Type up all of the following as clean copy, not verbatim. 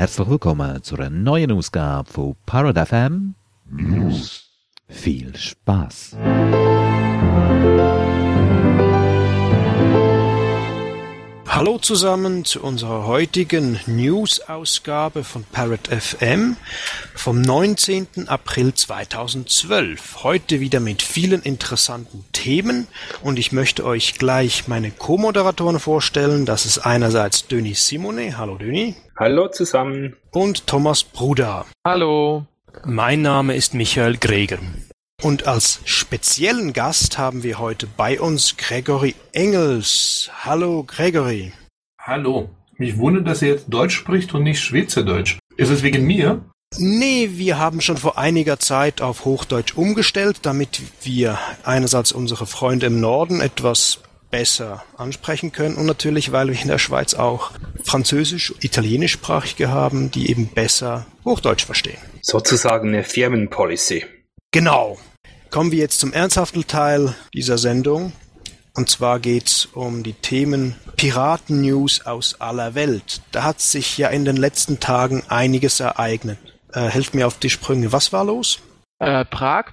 herzlich willkommen zu einer neuen Ausgabe von Parrot FM News. Viel Spaß! Hallo zusammen zu unserer heutigen News-Ausgabe von Parrot FM vom 19. April 2012. Heute wieder mit vielen interessanten Themen und ich möchte euch gleich meine Co-Moderatoren vorstellen. Das ist einerseits Döni Simone. Hallo Döni. Hallo zusammen. Und Thomas Bruder. Hallo. Mein Name ist Michael Greger. Und als speziellen Gast haben wir heute bei uns Gregory Engels. Hallo Gregory. Hallo. Mich wundert, dass er jetzt Deutsch spricht und nicht Schweizerdeutsch. Ist es wegen mir? Nee, wir haben schon vor einiger Zeit auf Hochdeutsch umgestellt, damit wir einerseits unsere Freunde im Norden etwas besser ansprechen können und natürlich, weil wir in der Schweiz auch Französisch, Italienischsprachige haben, die eben besser Hochdeutsch verstehen. Sozusagen eine Firmenpolicy. Genau. Kommen wir jetzt zum ernsthaften Teil dieser Sendung. Und zwar geht's um die Themen Piraten-News aus aller Welt. Da hat sich ja in den letzten Tagen einiges ereignet. Helft mir auf die Sprünge. Was war los? Prag.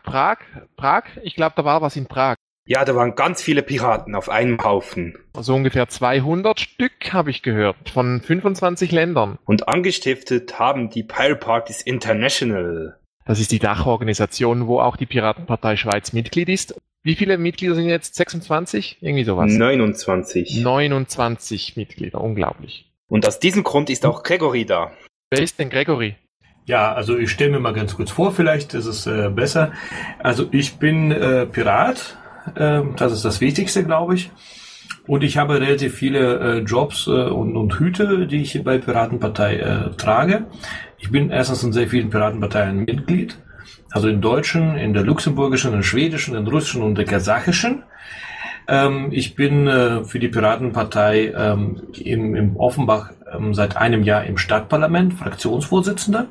Ich glaube, da war was in Prag. Ja, da waren ganz viele Piraten auf einem Haufen. So ungefähr 200 Stück habe ich gehört, von 25 Ländern. Und angestiftet haben die Pirate Parties International. Das ist die Dachorganisation, wo auch die Piratenpartei Schweiz Mitglied ist. Wie viele Mitglieder sind jetzt? 26? Irgendwie sowas. 29. 29 Mitglieder, unglaublich. Und aus diesem Grund ist auch Gregory da. Wer ist denn Gregory? Ja, also ich stelle mir mal ganz kurz vor, vielleicht ist es besser. Also ich bin Pirat, das ist das Wichtigste, glaube ich. Und ich habe relativ viele Jobs und Hüte, die ich bei Piratenpartei trage. Ich bin erstens in sehr vielen Piratenparteien Mitglied, also in deutschen, in der luxemburgischen, in der schwedischen, in der russischen und der kasachischen. Ich bin für die Piratenpartei im Offenbach seit einem Jahr im Stadtparlament, Fraktionsvorsitzender.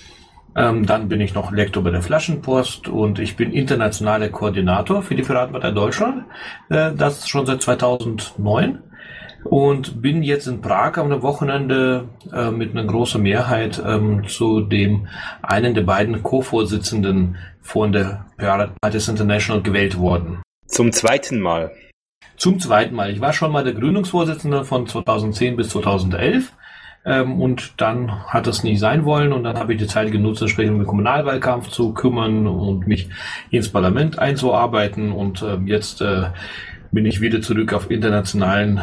Dann bin ich noch Lektor bei der Flaschenpost und ich bin internationaler Koordinator für die Piratenpartei Deutschland, das schon seit 2009. Und bin jetzt in Prag am Wochenende mit einer großen Mehrheit zu dem einen der beiden Co-Vorsitzenden von der Pirate Parties International gewählt worden. Zum zweiten Mal. Zum zweiten Mal. Ich war schon mal der Gründungsvorsitzende von 2010 bis 2011 und dann hat es nicht sein wollen und dann habe ich die Zeit genutzt, entsprechend um den Kommunalwahlkampf zu kümmern und mich ins Parlament einzuarbeiten und jetzt bin ich wieder zurück auf internationalen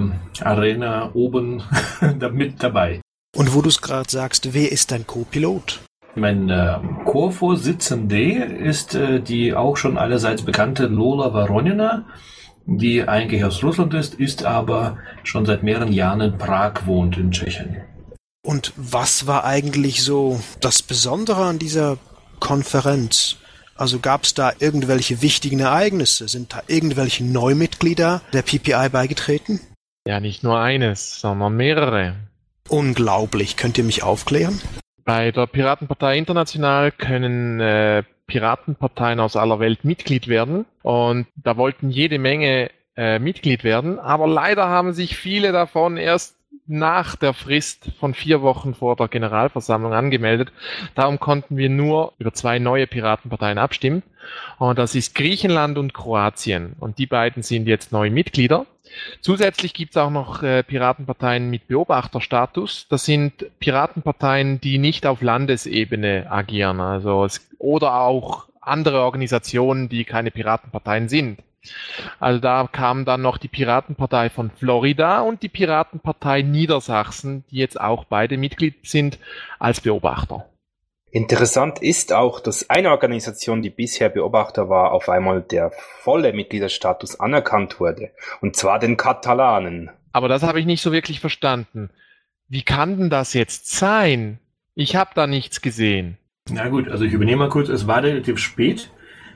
Arena oben mit dabei. Und wo du es gerade sagst, wer ist dein Co-Pilot? Mein Chorvorsitzende ist die auch schon allerseits bekannte Lola Voronina, die eigentlich aus Russland ist aber schon seit mehreren Jahren in Prag wohnt in Tschechien. Und was war eigentlich so das Besondere an dieser Konferenz? Also gab es da irgendwelche wichtigen Ereignisse? Sind da irgendwelche Neumitglieder der PPI beigetreten? Ja, nicht nur eines, sondern mehrere. Unglaublich. Könnt ihr mich aufklären? Bei der Piratenpartei International können Piratenparteien aus aller Welt Mitglied werden. Und da wollten jede Menge Mitglied werden. Aber leider haben sich viele davon erst nach der Frist von 4 Wochen vor der Generalversammlung angemeldet. Darum konnten wir nur über 2 neue Piratenparteien abstimmen. Und das ist Griechenland und Kroatien. Und die beiden sind jetzt neue Mitglieder. Zusätzlich gibt es auch noch Piratenparteien mit Beobachterstatus. Das sind Piratenparteien, die nicht auf Landesebene agieren. Oder auch andere Organisationen, die keine Piratenparteien sind. Also da kamen dann noch die Piratenpartei von Florida und die Piratenpartei Niedersachsen, die jetzt auch beide Mitglied sind, als Beobachter. Interessant ist auch, dass eine Organisation, die bisher Beobachter war, auf einmal der volle Mitgliederstatus anerkannt wurde. Und zwar den Katalanen. Aber das habe ich nicht so wirklich verstanden. Wie kann denn das jetzt sein? Ich habe da nichts gesehen. Na gut, also ich übernehme mal kurz, es war relativ spät.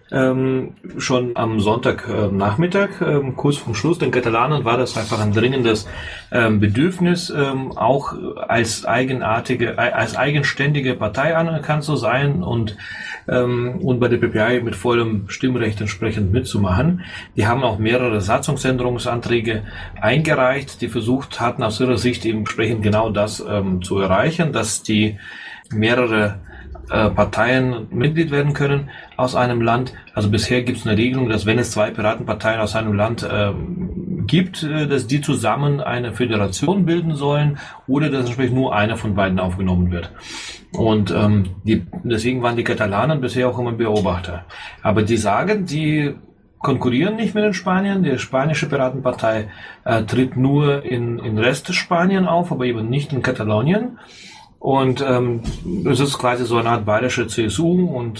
schon am Sonntagnachmittag, kurz vor Schluss. Den Katalanen war das einfach ein dringendes Bedürfnis, auch als eigenständige Partei anerkannt zu sein und bei der PPI mit vollem Stimmrecht entsprechend mitzumachen. Die haben auch mehrere Satzungsänderungsanträge eingereicht, die versucht hatten, aus ihrer Sicht eben entsprechend genau das zu erreichen, dass die mehrere Parteien Mitglied werden können aus einem Land. Also bisher gibt es eine Regelung, dass wenn es 2 Piratenparteien aus einem Land gibt, dass die zusammen eine Föderation bilden sollen oder dass entsprechend nur einer von beiden aufgenommen wird. Und deswegen waren die Katalanen bisher auch immer Beobachter. Aber die sagen, die konkurrieren nicht mit den Spaniern. Die spanische Piratenpartei tritt nur in Rest Spanien auf, aber eben nicht in Katalonien. Und es ist quasi so eine Art bayerische CSU und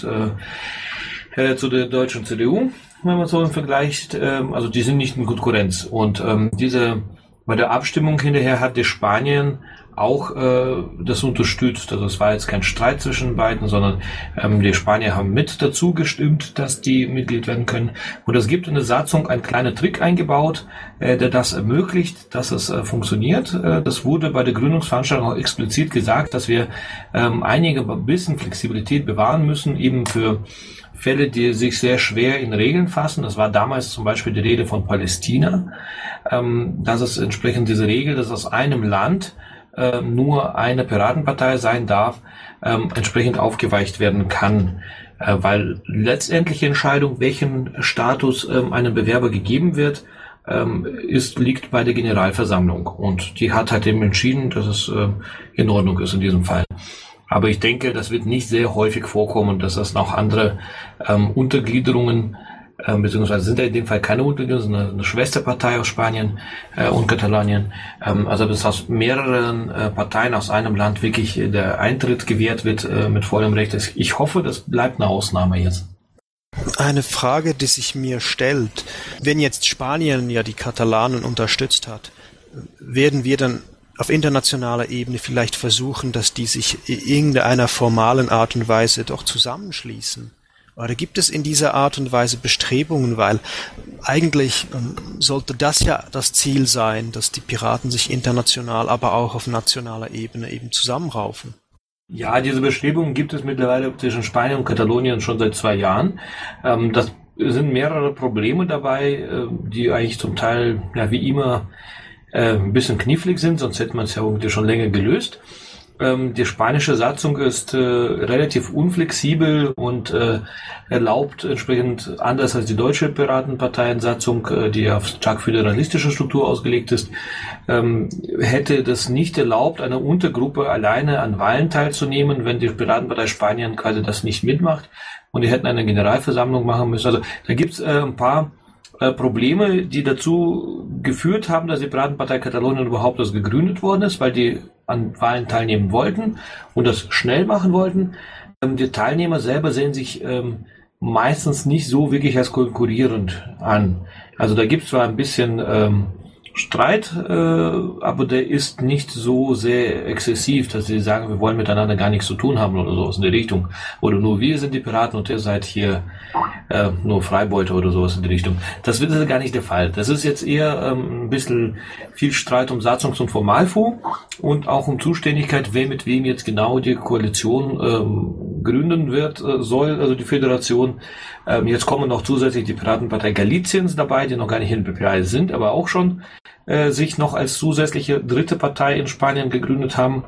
zu der deutschen CDU, wenn man so vergleicht. Also die sind nicht in Konkurrenz. Und bei der Abstimmung hinterher hat die Spanien auch das unterstützt. Also es war jetzt kein Streit zwischen beiden, sondern die Spanier haben mit dazu gestimmt, dass die Mitglied werden können. Und es gibt in der Satzung einen kleinen Trick eingebaut, der das ermöglicht, dass es funktioniert. Das wurde bei der Gründungsveranstaltung auch explizit gesagt, dass wir einige bisschen Flexibilität bewahren müssen, eben für Fälle, die sich sehr schwer in Regeln fassen. Das war damals zum Beispiel die Rede von Palästina. Dass es entsprechend diese Regel, dass aus einem Land nur eine Piratenpartei sein darf, entsprechend aufgeweicht werden kann. Weil letztendliche Entscheidung, welchen Status einem Bewerber gegeben wird, liegt bei der Generalversammlung. Und die hat halt eben entschieden, dass es in Ordnung ist in diesem Fall. Aber ich denke, das wird nicht sehr häufig vorkommen, dass es noch andere Untergliederungen beziehungsweise sind ja in dem Fall keine Untergliederungen, sondern eine Schwesterpartei aus Spanien und Katalonien. Also dass aus mehreren Parteien aus einem Land wirklich der Eintritt gewährt wird mit vollem Recht. Ich hoffe, das bleibt eine Ausnahme jetzt. Eine Frage, die sich mir stellt, wenn jetzt Spanien ja die Katalanen unterstützt hat, werden wir dann auf internationaler Ebene vielleicht versuchen, dass die sich in irgendeiner formalen Art und Weise doch zusammenschließen? Oder gibt es in dieser Art und Weise Bestrebungen, weil eigentlich sollte das ja das Ziel sein, dass die Piraten sich international, aber auch auf nationaler Ebene eben zusammenraufen? Ja, diese Bestrebungen gibt es mittlerweile zwischen Spanien und Katalonien schon seit 2 Jahren. Das sind mehrere Probleme dabei, die eigentlich zum Teil, ja, wie immer, ein bisschen knifflig sind, sonst hätte man es ja irgendwie schon länger gelöst. Die spanische Satzung ist relativ unflexibel und erlaubt entsprechend, anders als die deutsche Piratenparteiensatzung, die auf stark föderalistische Struktur ausgelegt ist, hätte das nicht erlaubt, eine Untergruppe alleine an Wahlen teilzunehmen, wenn die Piratenpartei Spanien quasi das nicht mitmacht. Und die hätten eine Generalversammlung machen müssen. Also da gibt es ein paar Probleme, die dazu geführt haben, dass die Piratenpartei Katalonien überhaupt erst gegründet worden ist, weil die an Wahlen teilnehmen wollten und das schnell machen wollten. Die Teilnehmer selber sehen sich meistens nicht so wirklich als konkurrierend an. Also da gibt es zwar ein bisschen Streit, aber der ist nicht so sehr exzessiv, dass sie sagen, wir wollen miteinander gar nichts zu tun haben oder sowas in die Richtung. Oder nur wir sind die Piraten und ihr seid hier nur Freibeuter oder sowas in die Richtung. Das wird gar nicht der Fall. Das ist jetzt eher ein bisschen viel Streit um Satzungs- und Formalfu und auch um Zuständigkeit, wer mit wem jetzt genau die Koalition gründen soll, also die Föderation. Jetzt kommen noch zusätzlich die Piratenpartei Galiciens dabei, die noch gar nicht in PPI sind, aber auch schon sich noch als zusätzliche dritte Partei in Spanien gegründet haben.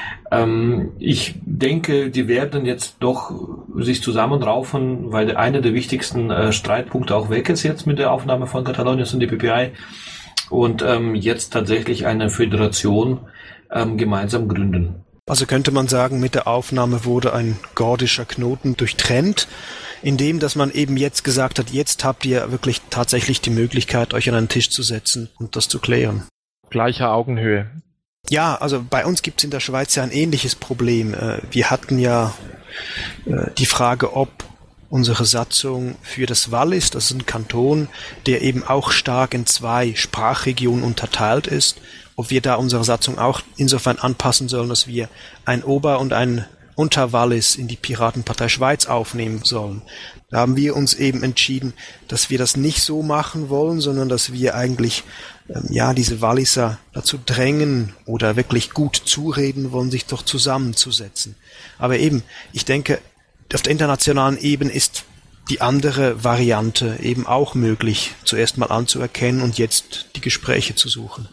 Ich denke, die werden jetzt doch sich zusammenraufen, weil einer der wichtigsten Streitpunkte auch weg ist jetzt mit der Aufnahme von Katalonien in die PPI und jetzt tatsächlich eine Föderation gemeinsam gründen. Also könnte man sagen, mit der Aufnahme wurde ein gordischer Knoten durchtrennt, indem dass man eben jetzt gesagt hat, jetzt habt ihr wirklich tatsächlich die Möglichkeit, euch an einen Tisch zu setzen und das zu klären. Gleicher Augenhöhe. Ja, also bei uns gibt's in der Schweiz ja ein ähnliches Problem. Wir hatten ja die Frage, ob unsere Satzung für das Wallis, das ist ein Kanton, der eben auch stark in 2 Sprachregionen unterteilt ist, ob wir da unsere Satzung auch insofern anpassen sollen, dass wir ein Ober- und ein Unterwallis in die Piratenpartei Schweiz aufnehmen sollen. Da haben wir uns eben entschieden, dass wir das nicht so machen wollen, sondern dass wir eigentlich diese Walliser dazu drängen oder wirklich gut zureden wollen, sich doch zusammenzusetzen. Aber eben, ich denke, auf der internationalen Ebene ist die andere Variante eben auch möglich, zuerst mal anzuerkennen und jetzt die Gespräche zu suchen.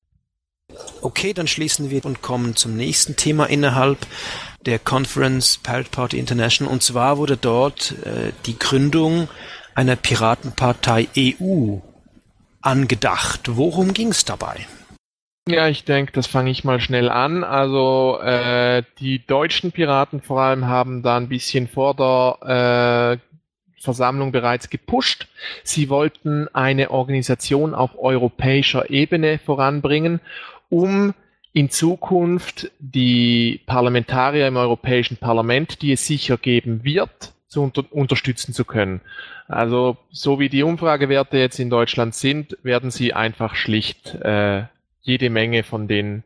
Okay, dann schließen wir und kommen zum nächsten Thema innerhalb der Conference Pirate Party International. Und zwar wurde dort die Gründung einer Piratenpartei EU angedacht. Worum ging es dabei? Ja, ich denke, das fange ich mal schnell an. Also die deutschen Piraten vor allem haben da ein bisschen vor der Versammlung bereits gepusht. Sie wollten eine Organisation auf europäischer Ebene voranbringen, um in Zukunft die Parlamentarier im Europäischen Parlament, die es sicher geben wird, zu unterstützen zu können. Also so wie die Umfragewerte jetzt in Deutschland sind, werden sie einfach schlicht jede Menge von denen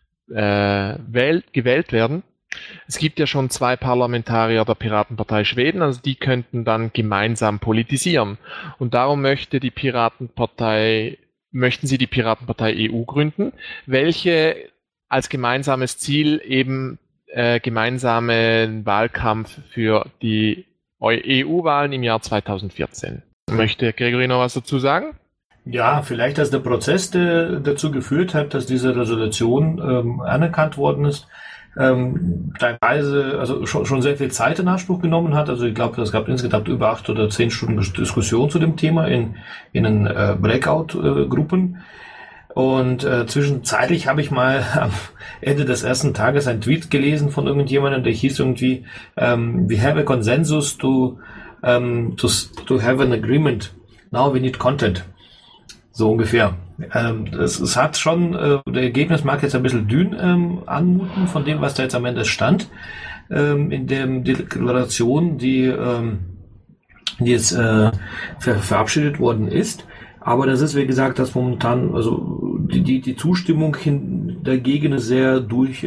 gewählt werden. Es gibt ja schon 2 Parlamentarier der Piratenpartei Schweden, also die könnten dann gemeinsam politisieren. Und darum möchten sie die Piratenpartei EU gründen, welche als gemeinsames Ziel eben gemeinsamen Wahlkampf für die EU-Wahlen im Jahr 2014. Möchte Gregory noch was dazu sagen? Ja, vielleicht, dass der Prozess, der dazu geführt hat, dass diese Resolution anerkannt worden ist, teilweise, also schon sehr viel Zeit in Anspruch genommen hat. Also ich glaube, es gab insgesamt über 8 oder 10 Stunden Diskussion zu dem Thema in den Breakout-Gruppen. Und zwischenzeitlich habe ich mal am Ende des ersten Tages einen Tweet gelesen von irgendjemandem, der hieß irgendwie, we have a consensus to have an agreement. Now we need content. So ungefähr. Es hat schon, der Ergebnis mag jetzt ein bisschen dünn anmuten von dem, was da jetzt am Ende stand, in der Deklaration, die jetzt verabschiedet worden ist. Aber das ist, wie gesagt, das momentan, also die Zustimmung dagegen ist sehr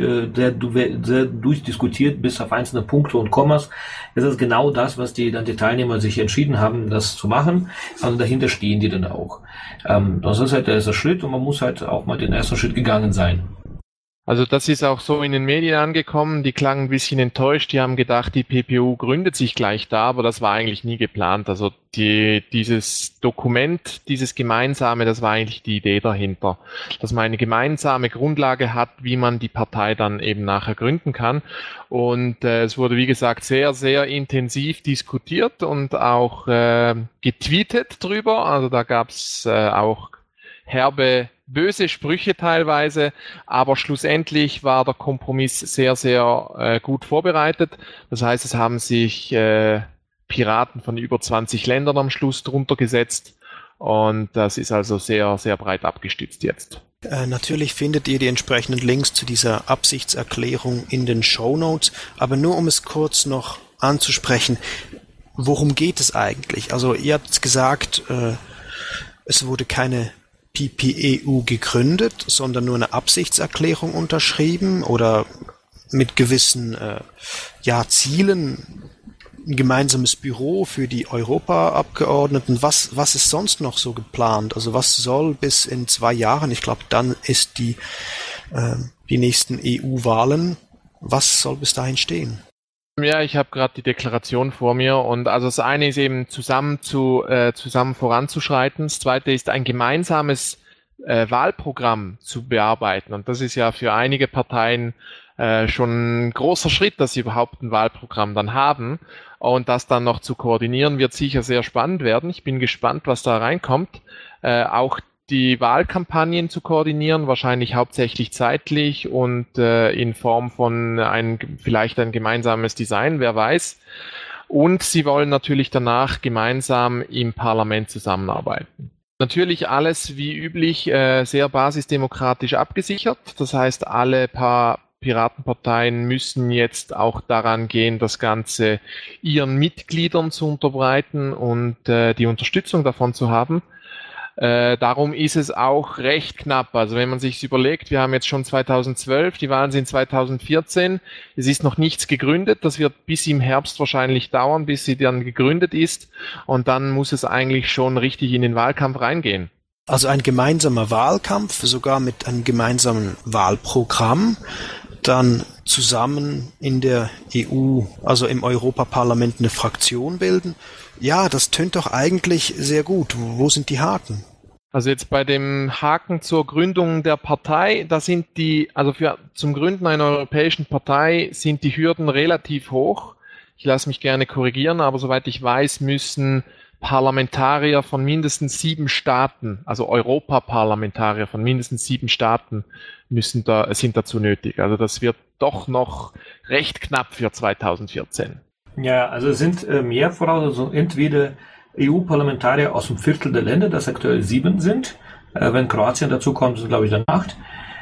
durchdiskutiert bis auf einzelne Punkte und Kommas. Das ist genau das, was die Teilnehmer sich entschieden haben, das zu machen. Also dahinter stehen die dann auch. Das ist halt der erste Schritt und man muss halt auch mal den ersten Schritt gegangen sein. Also das ist auch so in den Medien angekommen, die klangen ein bisschen enttäuscht, die haben gedacht, die PPU gründet sich gleich da, aber das war eigentlich nie geplant. Also dieses Dokument, dieses Gemeinsame, das war eigentlich die Idee dahinter, dass man eine gemeinsame Grundlage hat, wie man die Partei dann eben nachher gründen kann. Und es wurde, wie gesagt, sehr, sehr intensiv diskutiert und auch getweetet drüber. Also da gab's auch herbe, böse Sprüche teilweise, aber schlussendlich war der Kompromiss sehr, sehr gut vorbereitet. Das heißt, es haben sich Piraten von über 20 Ländern am Schluss drunter gesetzt und das ist also sehr, sehr breit abgestützt jetzt. Natürlich findet ihr die entsprechenden Links zu dieser Absichtserklärung in den Shownotes, aber nur um es kurz noch anzusprechen, worum geht es eigentlich? Also ihr habt gesagt, es wurde keine PPEU gegründet, sondern nur eine Absichtserklärung unterschrieben oder mit gewissen Zielen, ein gemeinsames Büro für die Europaabgeordneten. Was ist sonst noch so geplant? Also was soll bis in 2 Jahren, ich glaube, dann ist die nächsten EU-Wahlen, was soll bis dahin stehen? Ja, ich habe gerade die Deklaration vor mir und also das eine ist eben zusammen voranzuschreiten, das zweite ist ein gemeinsames Wahlprogramm zu bearbeiten und das ist ja für einige Parteien schon ein großer Schritt, dass sie überhaupt ein Wahlprogramm dann haben und das dann noch zu koordinieren wird sicher sehr spannend werden. Ich bin gespannt, was da reinkommt. Auch die Wahlkampagnen zu koordinieren, wahrscheinlich hauptsächlich zeitlich und in Form von vielleicht ein gemeinsames Design, wer weiß. Und sie wollen natürlich danach gemeinsam im Parlament zusammenarbeiten. Natürlich alles wie üblich sehr basisdemokratisch abgesichert. Das heißt, alle Piratenparteien müssen jetzt auch daran gehen, das Ganze ihren Mitgliedern zu unterbreiten und die Unterstützung davon zu haben. Darum ist es auch recht knapp. Also wenn man sich überlegt, wir haben jetzt schon 2012, die Wahlen sind 2014, es ist noch nichts gegründet, das wird bis im Herbst wahrscheinlich dauern, bis sie dann gegründet ist und dann muss es eigentlich schon richtig in den Wahlkampf reingehen. Also ein gemeinsamer Wahlkampf, sogar mit einem gemeinsamen Wahlprogramm, dann zusammen in der EU, also im Europaparlament eine Fraktion bilden. Ja, das tönt doch eigentlich sehr gut. Wo sind die Haken? Also jetzt bei dem Haken zur Gründung der Partei, da sind zum Gründen einer europäischen Partei sind die Hürden relativ hoch. Ich lasse mich gerne korrigieren, aber soweit ich weiß, müssen Parlamentarier von mindestens 7 Staaten, also Europaparlamentarier von mindestens 7 Staaten sind dazu nötig. Also das wird doch noch recht knapp für 2014. Ja, also es sind mehr Voraussetzungen, entweder EU-Parlamentarier aus dem Viertel der Länder, das aktuell 7 sind. Wenn Kroatien dazu kommt, sind glaube ich dann 8.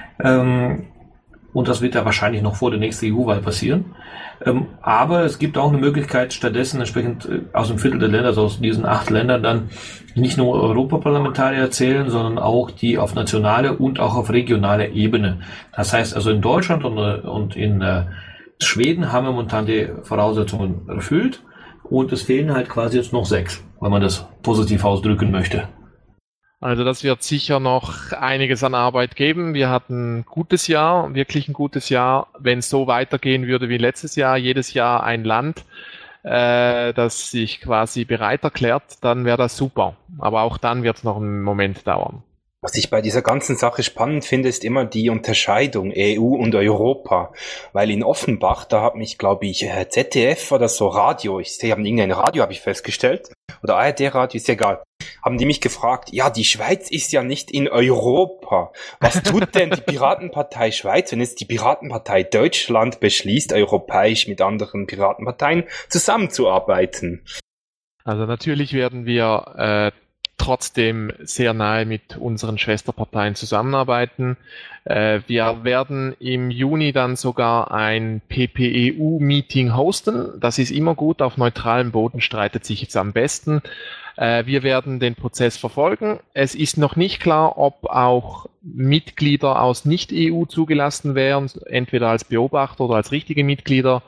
Und das wird ja wahrscheinlich noch vor der nächsten EU-Wahl passieren. Aber es gibt auch eine Möglichkeit, stattdessen entsprechend aus dem Viertel der Länder, also aus diesen 8 Ländern, dann nicht nur Europaparlamentarier zählen, sondern auch die auf nationaler und auch auf regionaler Ebene. Das heißt also in Deutschland und in Schweden haben wir momentan die Voraussetzungen erfüllt und es fehlen halt quasi jetzt noch 6, wenn man das positiv ausdrücken möchte. Also das wird sicher noch einiges an Arbeit geben. Wir hatten ein gutes Jahr, wirklich ein gutes Jahr. Wenn es so weitergehen würde wie letztes Jahr, jedes Jahr ein Land, das sich quasi bereit erklärt, dann wäre das super. Aber auch dann wird es noch einen Moment dauern. Was ich bei dieser ganzen Sache spannend finde, ist immer die Unterscheidung EU und Europa. Weil in Offenbach, da hat mich, glaube ich, ZDF oder so Radio, sie haben irgendein Radio, habe ich festgestellt, oder ARD-Radio, ist egal, haben die mich gefragt, ja, die Schweiz ist ja nicht in Europa. Was tut denn die Piratenpartei Schweiz, wenn jetzt die Piratenpartei Deutschland beschließt, europäisch mit anderen Piratenparteien zusammenzuarbeiten? Also natürlich werden wir trotzdem sehr nahe mit unseren Schwesterparteien zusammenarbeiten. Wir werden im Juni dann sogar ein PPEU-Meeting hosten. Das ist immer gut, auf neutralem Boden streitet sich jetzt am besten. Wir werden den Prozess verfolgen. Es ist noch nicht klar, ob auch Mitglieder aus Nicht-EU zugelassen wären, entweder als Beobachter oder als richtige Mitglieder.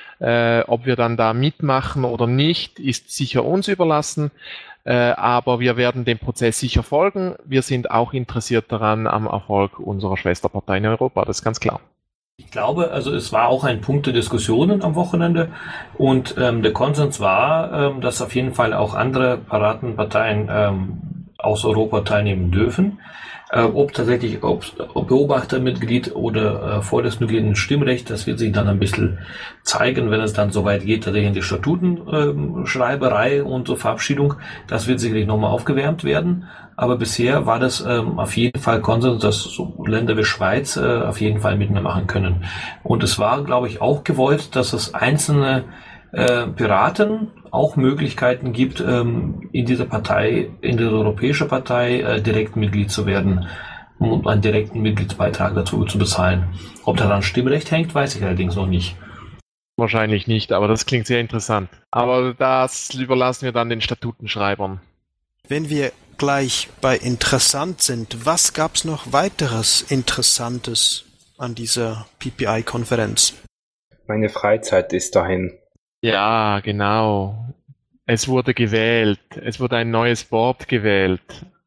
Ob wir dann da mitmachen oder nicht, ist sicher uns überlassen. Aber wir werden dem Prozess sicher folgen. Wir sind auch interessiert daran am Erfolg unserer Schwesterpartei in Europa, das ist ganz klar. Ich glaube, also es war auch ein Punkt der Diskussionen am Wochenende und der Konsens war, dass auf jeden Fall auch andere Piratenparteien aus Europa teilnehmen dürfen. Ob tatsächlich ob Beobachtermitglied oder volles Mitglied ein Stimmrecht, das wird sich dann ein bisschen zeigen, wenn es dann soweit geht, tatsächlich in die Statutenschreiberei und so Verabschiedung. Das wird sicherlich nochmal aufgewärmt werden. Aber bisher war das auf jeden Fall Konsens, dass so Länder wie Schweiz auf jeden Fall mitmachen können. Und es war, glaube ich, auch gewollt, dass es einzelne Piraten auch Möglichkeiten gibt, in dieser Partei, in der Europäischen Partei, direkt Mitglied zu werden und einen direkten Mitgliedsbeitrag dazu zu bezahlen. Ob da dann Stimmrecht hängt, weiß ich allerdings noch nicht. Wahrscheinlich nicht, aber das klingt sehr interessant. Aber das überlassen wir dann den Statutenschreibern. Wenn wir gleich bei interessant sind, was gab's noch weiteres Interessantes an dieser PPI-Konferenz? Meine Freizeit ist dahin. Ja, genau. Es wurde gewählt. Es wurde ein neues Board gewählt.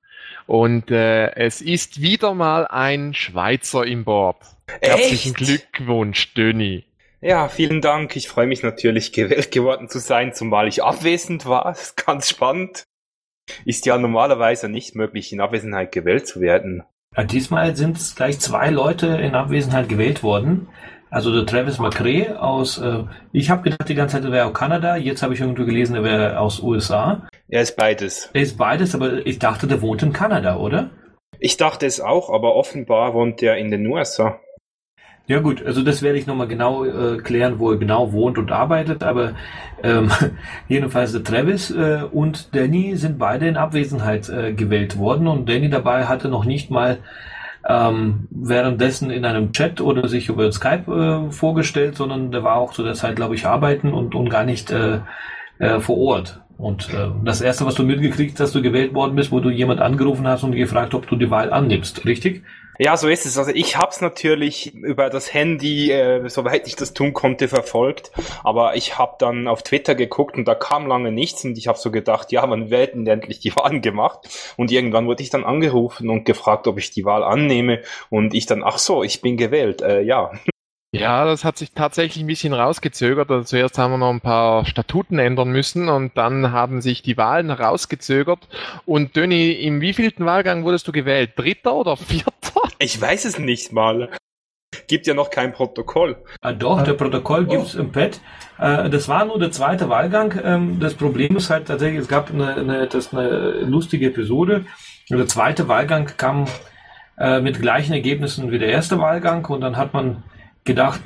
Und es ist wieder mal ein Schweizer im Board. Herzlichen Glückwunsch, Döni. Ja, vielen Dank. Ich freue mich natürlich, gewählt geworden zu sein, zumal ich abwesend war. Das ist ganz spannend. Ist ja normalerweise nicht möglich, in Abwesenheit gewählt zu werden. Ja, diesmal sind es gleich 2 Leute in Abwesenheit gewählt worden. Also der Travis McRae aus, ich habe gedacht die ganze Zeit, er wäre aus Kanada, jetzt habe ich irgendwo gelesen, er wäre aus USA. Er ist beides. Er ist beides, aber ich dachte, der wohnt in Kanada, oder? Ich dachte es auch, aber offenbar wohnt er in den USA. Ja gut, also das werde ich nochmal genau klären, wo er genau wohnt und arbeitet, aber jedenfalls der Travis und Danny sind beide in Abwesenheit gewählt worden und Danny dabei hatte noch nicht mal währenddessen in einem Chat oder sich über Skype vorgestellt, sondern der war auch zu der Zeit, glaube ich, arbeiten und gar nicht vor Ort. Und das Erste, was du mitgekriegt hast, dass du gewählt worden bist, wo du jemand angerufen hast und gefragt, ob du die Wahl annimmst, richtig? Ja, so ist es. Also ich hab's natürlich über das Handy, soweit ich das tun konnte, verfolgt. Aber ich habe dann auf Twitter geguckt und da kam lange nichts. Und ich habe so gedacht, ja, man wird endlich die Wahlen gemacht. Und irgendwann wurde ich dann angerufen und gefragt, ob ich die Wahl annehme. Und ich dann, ach so, ich bin gewählt, ja. Ja, das hat sich tatsächlich ein bisschen rausgezögert. Also zuerst haben wir noch ein paar Statuten ändern müssen und dann haben sich die Wahlen rausgezögert. Und Döni, im wievielten Wahlgang wurdest du gewählt? 3. oder 4.? Ich weiß es nicht mal. Gibt ja noch kein Protokoll. Doch, der Protokoll gibt's im Pad. Das war nur der 2. Wahlgang. Das Problem ist halt tatsächlich, es gab eine lustige Episode. Der 2. Wahlgang kam mit gleichen Ergebnissen wie der 1. Wahlgang und dann hat man gedacht,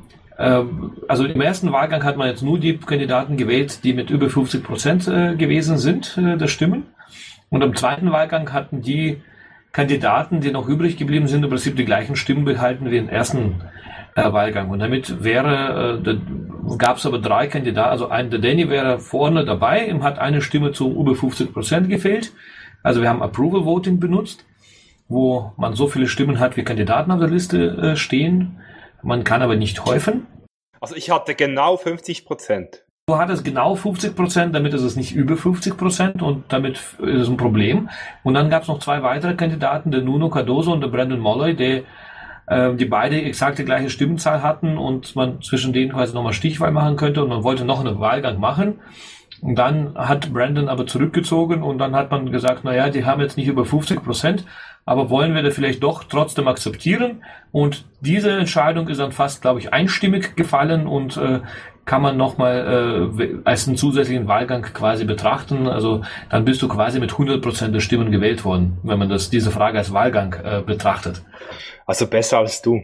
also im ersten Wahlgang hat man jetzt nur die Kandidaten gewählt, die mit über 50% gewesen sind, der Stimmen. Und im 2. Wahlgang hatten die Kandidaten, die noch übrig geblieben sind, im Prinzip die gleichen Stimmen behalten wie im ersten Wahlgang. Und damit gab es aber 3 Kandidaten, also der Danny wäre vorne dabei, ihm hat eine Stimme zu über 50% gefehlt. Also wir haben Approval Voting benutzt, wo man so viele Stimmen hat, wie Kandidaten auf der Liste stehen. Man kann aber nicht häufen. Also ich hatte genau 50%. Du hattest genau 50%, damit ist es nicht über 50% und damit ist es ein Problem. Und dann gab es noch 2 weitere Kandidaten, der Nuno Cardoso und der Brandon Molloy, die beide exakt die gleiche Stimmenzahl hatten und man zwischen denen quasi nochmal Stichwahl machen könnte und man wollte noch einen Wahlgang machen. Und dann hat Brandon aber zurückgezogen und dann hat man gesagt, die haben jetzt nicht über 50%, aber wollen wir da vielleicht doch trotzdem akzeptieren? Und diese Entscheidung ist dann fast, glaube ich, einstimmig gefallen und kann man nochmal als einen zusätzlichen Wahlgang quasi betrachten. Also dann bist du quasi mit 100% der Stimmen gewählt worden, wenn man diese Frage als Wahlgang betrachtet. Also besser als du.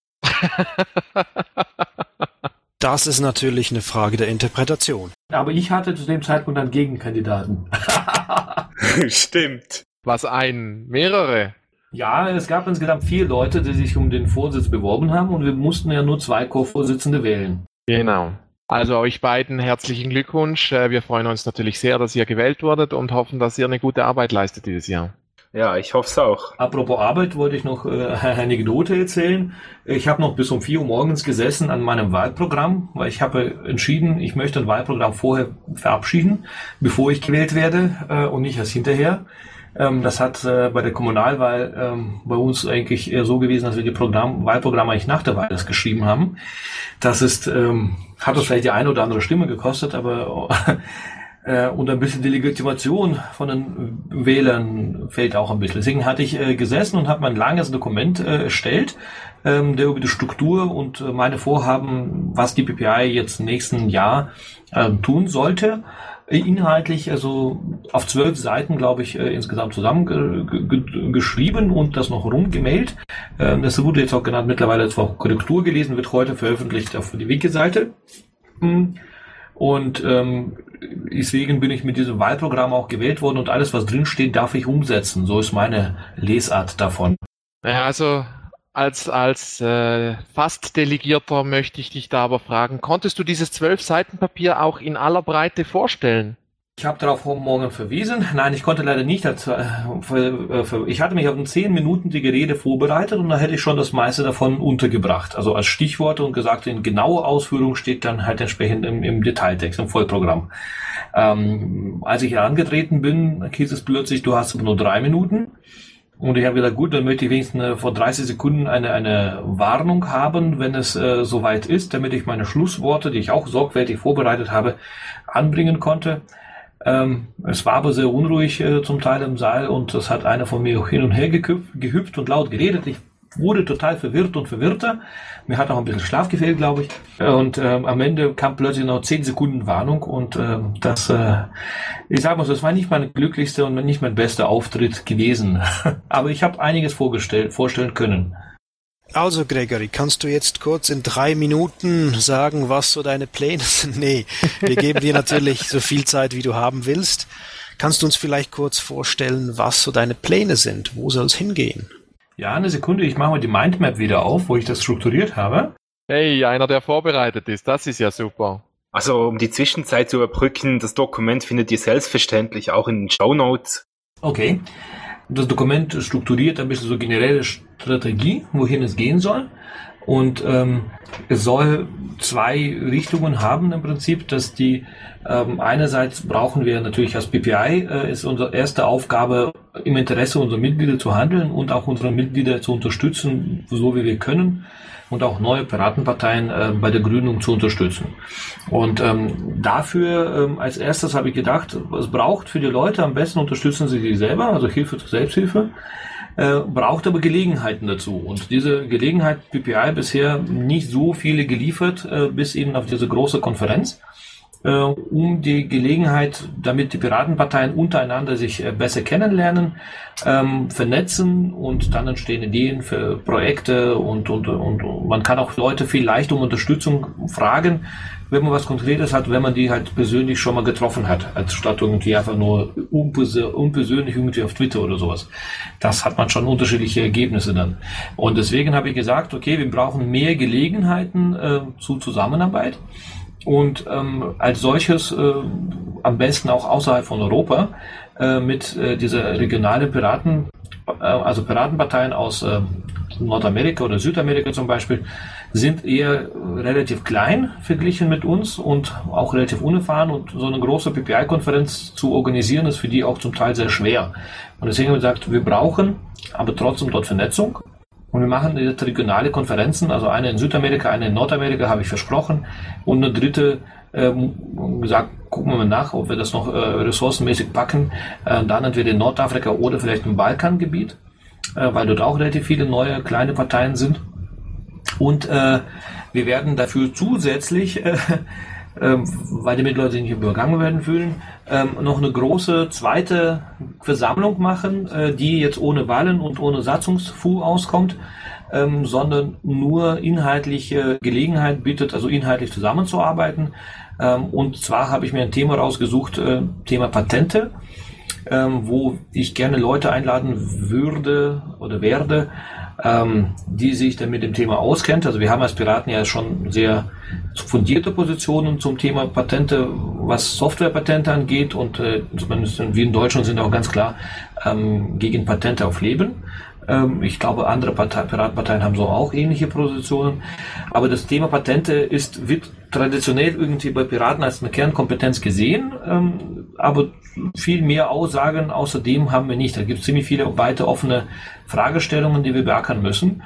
Das ist natürlich eine Frage der Interpretation. Aber ich hatte zu dem Zeitpunkt einen Gegenkandidaten. Stimmt. Was mehrere? Ja, es gab insgesamt 4 Leute, die sich um den Vorsitz beworben haben und wir mussten ja nur 2 Co-Vorsitzende wählen. Genau. Also euch beiden herzlichen Glückwunsch. Wir freuen uns natürlich sehr, dass ihr gewählt wurdet und hoffen, dass ihr eine gute Arbeit leistet dieses Jahr. Ja, ich hoffe es auch. Apropos Arbeit, wollte ich noch eine Anekdote erzählen. Ich habe noch bis um 4 Uhr morgens gesessen an meinem Wahlprogramm, weil ich habe entschieden, ich möchte ein Wahlprogramm vorher verabschieden, bevor ich gewählt werde und nicht erst hinterher. Das hat bei der Kommunalwahl bei uns eigentlich eher so gewesen, dass wir die Wahlprogramme eigentlich nach der Wahl erst geschrieben haben. Das ist, hat uns vielleicht die eine oder andere Stimme gekostet, aber und ein bisschen die Legitimation von den Wählern fehlt auch ein bisschen. Deswegen hatte ich gesessen und habe ein langes Dokument erstellt, der über die Struktur und meine Vorhaben, was die PPI jetzt im nächsten Jahr tun sollte, inhaltlich also auf 12 Seiten, glaube ich, insgesamt zusammengeschrieben und das noch rumgemailt. Das wurde jetzt auch genannt, mittlerweile zwar Korrektur gelesen, wird heute veröffentlicht auf die Wiki-Seite. Und deswegen bin ich mit diesem Wahlprogramm auch gewählt worden und alles, was drin steht, darf ich umsetzen. So ist meine Lesart davon. Ja, also als Fast-Delegierter möchte ich dich da aber fragen, konntest du dieses 12 Seiten Papier auch in aller Breite vorstellen? Ich habe darauf morgen verwiesen. Nein, ich konnte leider nicht. Ich hatte mich auf 10 Minuten die Rede vorbereitet und da hätte ich schon das meiste davon untergebracht. Also als Stichworte und gesagt, in genaue Ausführung steht dann halt entsprechend im Detailtext, im Vollprogramm. Als ich herangetreten bin, hieß es plötzlich, du hast nur 3 Minuten. Und ich habe gesagt, gut, dann möchte ich wenigstens vor 30 Sekunden eine Warnung haben, wenn es soweit ist, damit ich meine Schlussworte, die ich auch sorgfältig vorbereitet habe, anbringen konnte. Es war aber sehr unruhig zum Teil im Saal und es hat einer von mir hin und her gehüpft und laut geredet. Ich wurde total verwirrt und verwirrter. Mir hat auch ein bisschen Schlaf gefehlt, glaube ich. Und am Ende kam plötzlich noch 10 Sekunden Warnung und ich sage mal so, es war nicht mein glücklichster und nicht mein bester Auftritt gewesen. Aber ich habe einiges vorstellen können. Also Gregory, kannst du jetzt kurz in 3 Minuten sagen, was so deine Pläne sind? Nee, wir geben dir natürlich so viel Zeit, wie du haben willst. Kannst du uns vielleicht kurz vorstellen, was so deine Pläne sind? Wo soll es hingehen? Ja, eine Sekunde, ich mache mal die Mindmap wieder auf, wo ich das strukturiert habe. Hey, einer, der vorbereitet ist, das ist ja super. Also um die Zwischenzeit zu überbrücken, das Dokument findet ihr selbstverständlich auch in den Shownotes. Okay. Das Dokument strukturiert ein bisschen so generelle Strategie, wohin es gehen soll. Und es soll zwei Richtungen haben im Prinzip, dass die einerseits brauchen wir natürlich als PPI, ist unsere erste Aufgabe, im Interesse unserer Mitglieder zu handeln und auch unsere Mitglieder zu unterstützen, so wie wir können, und auch neue Piratenparteien bei der Gründung zu unterstützen. Und dafür als erstes habe ich gedacht, es braucht für die Leute, am besten unterstützen sie sich selber, also Hilfe zur Selbsthilfe, braucht aber Gelegenheiten dazu. Und diese Gelegenheit PPI bisher nicht so viele geliefert, bis eben auf diese große Konferenz, um die Gelegenheit, damit die Piratenparteien untereinander sich besser kennenlernen, vernetzen, und dann entstehen Ideen für Projekte und man kann auch Leute viel leichter um Unterstützung fragen, wenn man was Konkretes hat, wenn man die halt persönlich schon mal getroffen hat, als statt irgendwie einfach nur unpersönlich irgendwie auf Twitter oder sowas. Das hat man schon unterschiedliche Ergebnisse dann. Und deswegen habe ich gesagt, okay, wir brauchen mehr Gelegenheiten zu Zusammenarbeit. Und als solches am besten auch außerhalb von Europa mit dieser regionalen Piraten, also Piratenparteien aus Nordamerika oder Südamerika zum Beispiel, sind eher relativ klein verglichen mit uns und auch relativ unerfahren, und so eine große PPI-Konferenz zu organisieren ist für die auch zum Teil sehr schwer. Und deswegen haben wir gesagt, wir brauchen aber trotzdem dort Vernetzung. Und wir machen jetzt regionale Konferenzen, also eine in Südamerika, eine in Nordamerika, habe ich versprochen. Und eine dritte, gesagt, gucken wir mal nach, ob wir das noch ressourcenmäßig packen. Dann entweder in Nordafrika oder vielleicht im Balkangebiet, weil dort auch relativ viele neue kleine Parteien sind. Und wir werden dafür zusätzlich, weil die Mitglieder sich nicht übergangen werden fühlen, noch eine große zweite Versammlung machen, die jetzt ohne Wahlen und ohne Satzungsfu auskommt, sondern nur inhaltliche Gelegenheit bietet, also inhaltlich zusammenzuarbeiten. Und zwar habe ich mir ein Thema rausgesucht, Thema Patente, wo ich gerne Leute einladen würde oder werde, die sich dann mit dem Thema auskennt. Also wir haben als Piraten ja schon sehr fundierte Positionen zum Thema Patente, was Softwarepatente angeht, und zumindest wir in Deutschland sind auch ganz klar gegen Patente auf Leben. Ich glaube, andere Piratenparteien haben so auch ähnliche Positionen. Aber das Thema Patente wird traditionell irgendwie bei Piraten als eine Kernkompetenz gesehen, aber viel mehr Aussagen außerdem haben wir nicht. Da gibt es ziemlich viele weite offene Fragestellungen, die wir beackern müssen.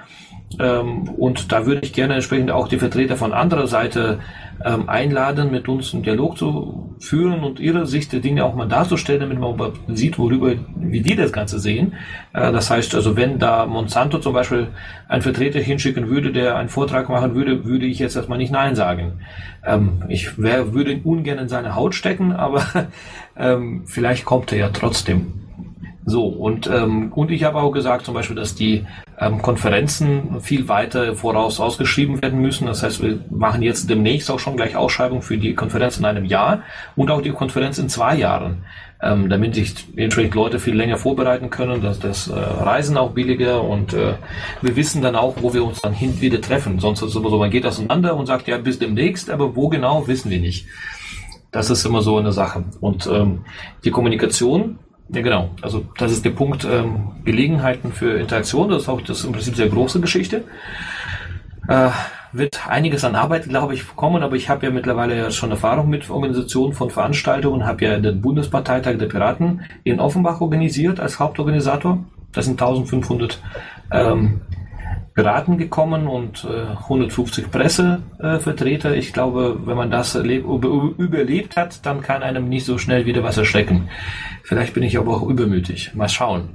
Und da würde ich gerne entsprechend auch die Vertreter von anderer Seite einladen, mit uns einen Dialog zu führen und ihre Sicht der Dinge auch mal darzustellen, damit man sieht, wie die das Ganze sehen. Das heißt also, wenn da Monsanto zum Beispiel einen Vertreter hinschicken würde, der einen Vortrag machen würde, würde ich jetzt erstmal nicht Nein sagen. Ich würde ihn ungern in seine Haut stecken, aber vielleicht kommt er ja trotzdem. So, und ich habe auch gesagt zum Beispiel, dass die Konferenzen viel weiter voraus ausgeschrieben werden müssen. Das heißt, wir machen jetzt demnächst auch schon gleich Ausschreibung für die Konferenz in einem Jahr und auch die Konferenz in 2 Jahren, damit sich entsprechend Leute viel länger vorbereiten können, dass das Reisen auch billiger, und wir wissen dann auch, wo wir uns dann wieder treffen. Sonst ist es immer so, man geht auseinander und sagt, ja, bis demnächst, aber wo genau, wissen wir nicht. Das ist immer so eine Sache. Und die Kommunikation, ja genau, also das ist der Punkt, Gelegenheiten für Interaktion, das ist im Prinzip sehr große Geschichte. Wird einiges an Arbeit, glaube ich, kommen, aber ich habe ja mittlerweile ja schon Erfahrung mit Organisation von Veranstaltungen, habe ja den Bundesparteitag der Piraten in Offenbach organisiert als Hauptorganisator. Das sind 1500 Piraten gekommen und 150 Pressevertreter. Ich glaube, wenn man das überlebt hat, dann kann einem nicht so schnell wieder was erschrecken. Vielleicht bin ich aber auch übermütig. Mal schauen.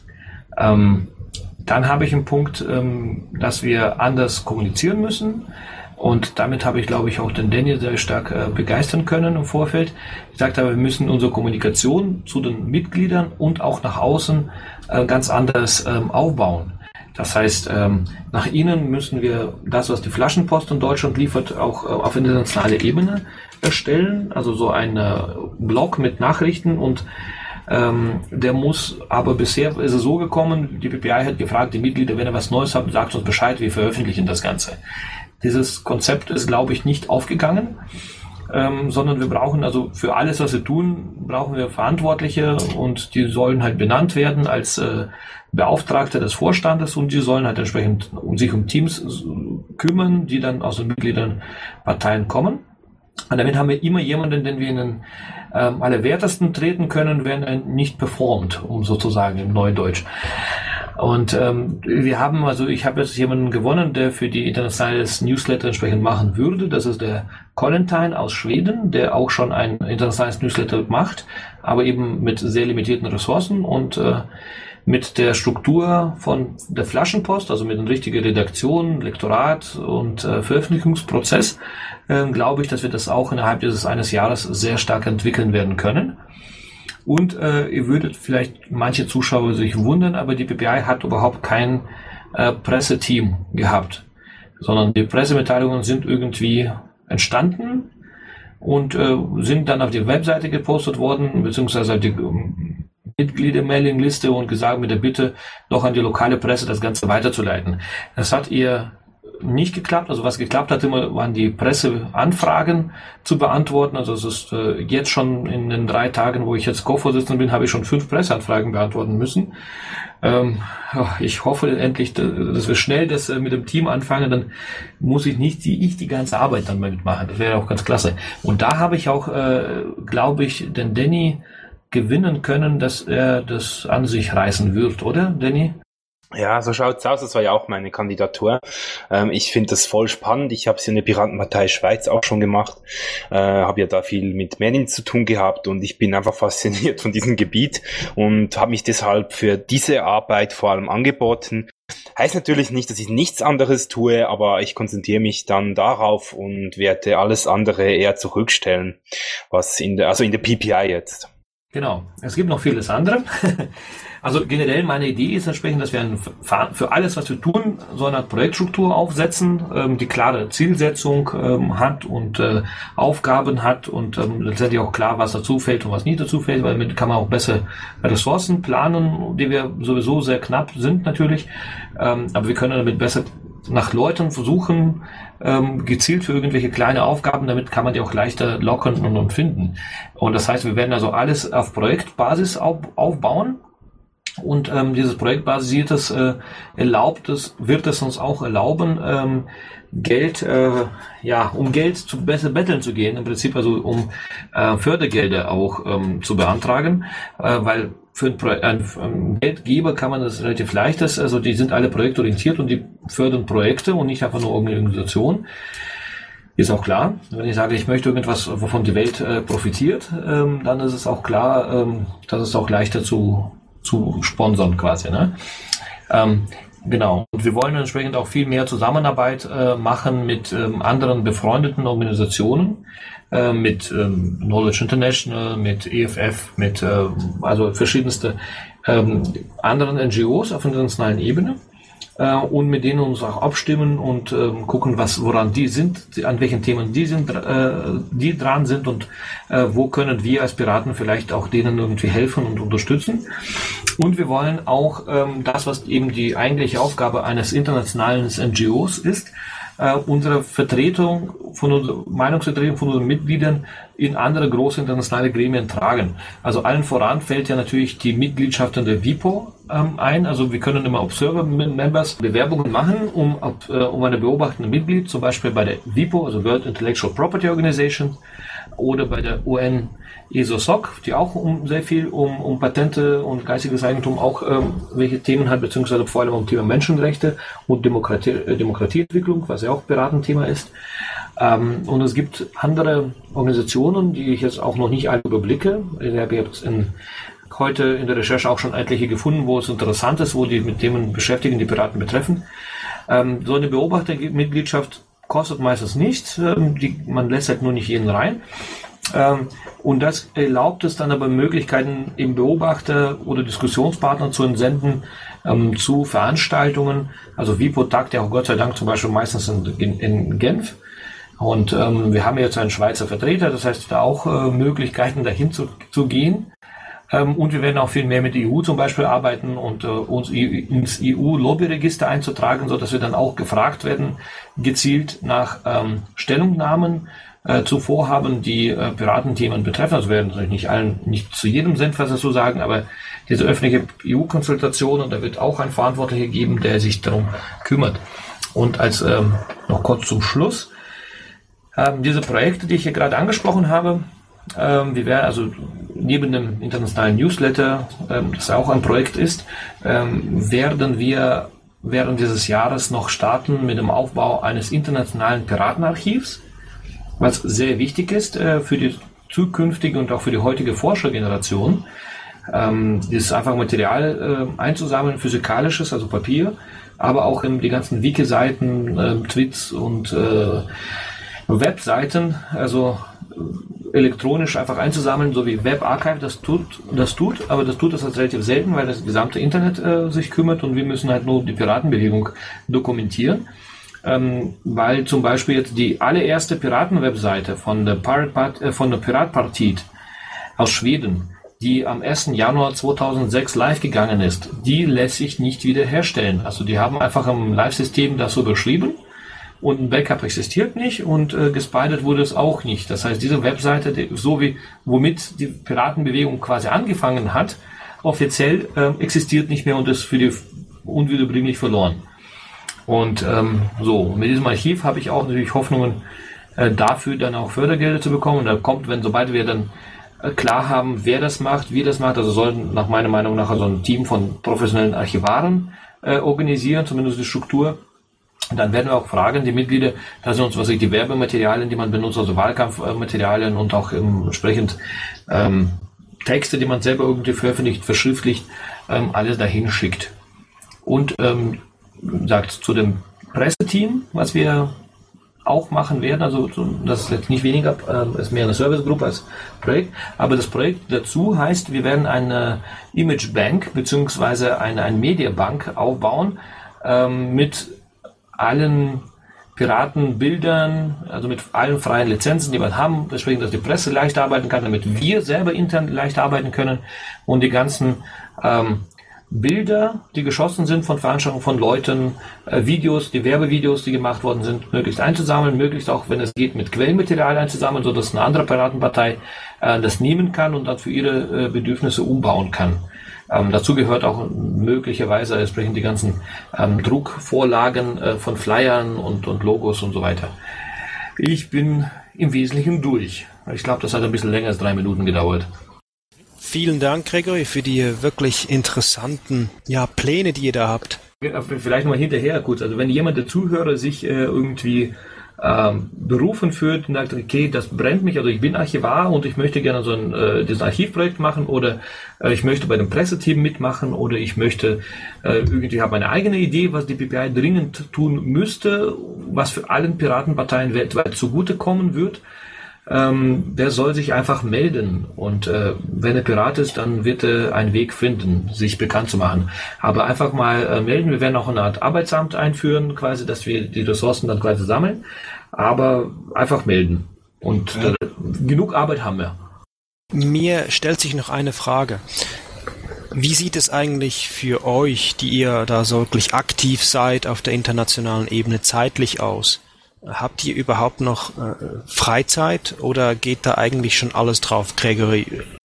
Dann habe ich einen Punkt, dass wir anders kommunizieren müssen. Und damit habe ich, glaube ich, auch den Daniel sehr stark begeistern können im Vorfeld. Ich sagte aber, wir müssen unsere Kommunikation zu den Mitgliedern und auch nach außen ganz anders aufbauen. Das heißt, nach innen müssen wir das, was die Flaschenpost in Deutschland liefert, auch auf internationaler Ebene erstellen. Also so ein Blog mit Nachrichten, und der muss, aber bisher ist es so gekommen, die PPI hat gefragt, die Mitglieder, wenn ihr was Neues habt, sagt uns Bescheid, wir veröffentlichen das Ganze. Dieses Konzept ist, glaube ich, nicht aufgegangen. sondern wir brauchen also für alles, was wir tun, brauchen wir Verantwortliche und die sollen halt benannt werden als Beauftragte des Vorstandes und die sollen halt entsprechend sich um Teams kümmern, die dann aus den Mitgliederparteien kommen. Und damit haben wir immer jemanden, den wir in den Allerwertesten treten können, wenn er nicht performt, um sozusagen im Neudeutsch. Und ich habe jetzt jemanden gewonnen, der für die internationales Newsletter entsprechend machen würde. Das ist der Colentine aus Schweden, der auch schon ein internationales Newsletter macht, aber eben mit sehr limitierten Ressourcen und mit der Struktur von der Flaschenpost, also mit einer richtigen Redaktion, Lektorat und Veröffentlichungsprozess, glaube ich, dass wir das auch innerhalb dieses eines Jahres sehr stark entwickeln werden können. Und ihr würdet vielleicht manche Zuschauer sich wundern, aber die PPI hat überhaupt kein Presseteam gehabt, sondern die Pressemitteilungen sind irgendwie entstanden und sind dann auf die Webseite gepostet worden, beziehungsweise auf die Mitglieder-Mailing-Liste und gesagt mit der Bitte, doch an die lokale Presse das Ganze weiterzuleiten. Das hat ihr nicht geklappt. Also was geklappt hat immer, waren die Presseanfragen zu beantworten. Also es ist jetzt schon in den 3 Tagen, wo ich jetzt Co-Vorsitzender bin, habe ich schon 5 Presseanfragen beantworten müssen. Ich hoffe endlich, dass wir schnell das mit dem Team anfangen, dann muss ich nicht die ganze Arbeit dann mitmachen. Das wäre auch ganz klasse. Und da habe ich auch, glaube ich, den Danny gewinnen können, dass er das an sich reißen wird, oder, Danny? Ja, so schaut's aus. Das war ja auch meine Kandidatur. Ich finde das voll spannend. Ich habe es in der Piratenpartei Schweiz auch schon gemacht. Habe ja da viel mit Medien zu tun gehabt und ich bin einfach fasziniert von diesem Gebiet und habe mich deshalb für diese Arbeit vor allem angeboten. Heißt natürlich nicht, dass ich nichts anderes tue, aber ich konzentriere mich dann darauf und werde alles andere eher zurückstellen, was in der PPI jetzt. Genau. Es gibt noch vieles andere. Also generell meine Idee ist entsprechend, dass wir für alles, was wir tun, so eine Projektstruktur aufsetzen, die klare Zielsetzung hat und Aufgaben hat und letztendlich auch klar, was dazu fällt und was nicht dazu fällt, weil damit kann man auch besser Ressourcen planen, die wir sowieso sehr knapp sind natürlich, aber wir können damit besser nach Leuten versuchen, gezielt für irgendwelche kleine Aufgaben, damit kann man die auch leichter lockern und finden. Und das heißt, wir werden also alles auf Projektbasis aufbauen. Und dieses projektbasiertes wird es uns auch erlauben, Geld zu besser betteln zu gehen, im Prinzip also um Fördergelder auch zu beantragen, weil für einen Geldgeber kann man das relativ leicht, also die sind alle projektorientiert und die fördern Projekte und nicht einfach nur irgendeine Organisation. Ist auch klar, wenn ich sage, ich möchte irgendwas, wovon die Welt profitiert, dann ist es auch klar, dass es auch leichter zu sponsern quasi, ne? Genau. Und wir wollen entsprechend auch viel mehr Zusammenarbeit machen mit anderen befreundeten Organisationen, mit Knowledge International, mit EFF, mit also verschiedenste anderen NGOs auf internationalen Ebene. Und mit denen uns auch abstimmen und gucken, woran die sind, an welchen Themen die dran sind und wo können wir als Piraten vielleicht auch denen irgendwie helfen und unterstützen. Und wir wollen auch das, was eben die eigentliche Aufgabe eines internationalen NGOs ist, unsere Meinungsvertretung von unseren Mitgliedern in andere große internationale Gremien tragen. Also allen voran fällt ja natürlich die Mitgliedschaft in der WIPO ein. Also wir können immer Observer-Members Bewerbungen machen, um eine beobachtende Mitglied, zum Beispiel bei der WIPO, also World Intellectual Property Organization, oder bei der UN ESOSOC, die auch sehr viel um Patente und geistiges Eigentum auch welche Themen hat, beziehungsweise vor allem um Thema Menschenrechte und Demokratieentwicklung, was ja auch Piratenthema ist. Und es gibt andere Organisationen, die ich jetzt auch noch nicht alle überblicke. Ich habe jetzt heute in der Recherche auch schon etliche gefunden, wo es interessant ist, wo die mit Themen beschäftigen, die Piraten betreffen. So eine Beobachtermitgliedschaft kostet meistens nichts. Man lässt halt nur nicht jeden rein. Und das erlaubt es dann aber Möglichkeiten, eben Beobachter oder Diskussionspartner zu entsenden zu Veranstaltungen. Also WIPO tagt ja auch Gott sei Dank zum Beispiel meistens in Genf. Und wir haben jetzt einen Schweizer Vertreter, das heißt da auch Möglichkeiten dahin zu gehen. Und wir werden auch viel mehr mit der EU zum Beispiel arbeiten und uns ins EU-Lobbyregister einzutragen, so dass wir dann auch gefragt werden, gezielt nach Stellungnahmen zu Vorhaben, die Piratenthemen betreffen. Also werden natürlich nicht zu jedem Cent was dazu sagen, aber diese öffentliche EU-Konsultation, und da wird auch ein Verantwortlicher geben, der sich darum kümmert. Und als noch kurz zum Schluss, diese Projekte, die ich hier gerade angesprochen habe, wir werden also neben dem internationalen Newsletter, das auch ein Projekt ist, werden wir während dieses Jahres noch starten mit dem Aufbau eines internationalen Piratenarchivs, was sehr wichtig ist für die zukünftige und auch für die heutige Forschergeneration. Das ist einfach Material einzusammeln, physikalisches, also Papier, aber auch die ganzen Wiki-Seiten, Tweets und Webseiten, also elektronisch einfach einzusammeln, so wie WebArchive das tut, aber das tut halt relativ selten, weil das gesamte Internet sich kümmert und wir müssen halt nur die Piratenbewegung dokumentieren. Weil zum Beispiel jetzt die allererste Piratenwebseite von der Piratpartiet aus Schweden, die am 1. Januar 2006 live gegangen ist, die lässt sich nicht wiederherstellen. Also die haben einfach im Live-System das so beschrieben und ein Backup existiert nicht und gespidet wurde es auch nicht. Das heißt, diese Webseite, womit die Piratenbewegung quasi angefangen hat, offiziell existiert nicht mehr und ist für die unwiederbringlich verloren. Und mit diesem Archiv habe ich auch natürlich Hoffnungen, dafür dann auch Fördergelder zu bekommen. Und da kommt, sobald wir dann klar haben, wer das macht, wie das macht, also sollten nach meiner Meinung nach so ein Team von professionellen Archivaren organisieren, zumindest die Struktur. Und dann werden wir auch fragen, die Mitglieder, dass sie uns die Werbematerialien, die man benutzt, also Wahlkampfmaterialien und auch entsprechend Texte, die man selber irgendwie veröffentlicht, verschriftlicht, alles dahin schickt. Und sagt zu dem Presseteam, was wir auch machen werden, also das ist jetzt nicht weniger, ist mehr eine Servicegruppe als Projekt, aber das Projekt dazu heißt, wir werden eine Imagebank beziehungsweise eine Mediabank aufbauen mit allen Piratenbildern, also mit allen freien Lizenzen, die wir haben, deswegen, dass die Presse leicht arbeiten kann, damit wir selber intern leicht arbeiten können und die ganzen Bilder, die geschossen sind von Veranstaltungen von Leuten, Videos, die Werbevideos, die gemacht worden sind, möglichst einzusammeln, möglichst auch, wenn es geht, mit Quellenmaterial einzusammeln, sodass eine andere Piratenpartei das nehmen kann und dann für ihre Bedürfnisse umbauen kann. Dazu gehört auch möglicherweise entsprechend die ganzen Druckvorlagen von Flyern und Logos und so weiter. Ich bin im Wesentlichen durch. Ich glaube, das hat ein bisschen länger als 3 Minuten gedauert. Vielen Dank, Gregory, für die wirklich interessanten Pläne, die ihr da habt. Vielleicht mal hinterher kurz. Also wenn jemand, der Zuhörer, sich irgendwie berufen fühlt und sagt, okay, das brennt mich, also ich bin Archivar und ich möchte gerne dieses Archivprojekt machen oder ich möchte bei dem Presseteam mitmachen oder ich möchte irgendwie habe eine eigene Idee, was die PPI dringend tun müsste, was für allen Piratenparteien weltweit zugutekommen wird. Der soll sich einfach melden und wenn er Pirat ist, dann wird er einen Weg finden, sich bekannt zu machen. Aber einfach mal melden, wir werden auch eine Art Arbeitsamt einführen, quasi, dass wir die Ressourcen dann quasi sammeln, aber einfach melden und genug Arbeit haben wir. Mir stellt sich noch eine Frage. Wie sieht es eigentlich für euch, die ihr da so wirklich aktiv seid auf der internationalen Ebene, zeitlich aus? Habt ihr überhaupt noch Freizeit oder geht da eigentlich schon alles drauf, Gregory?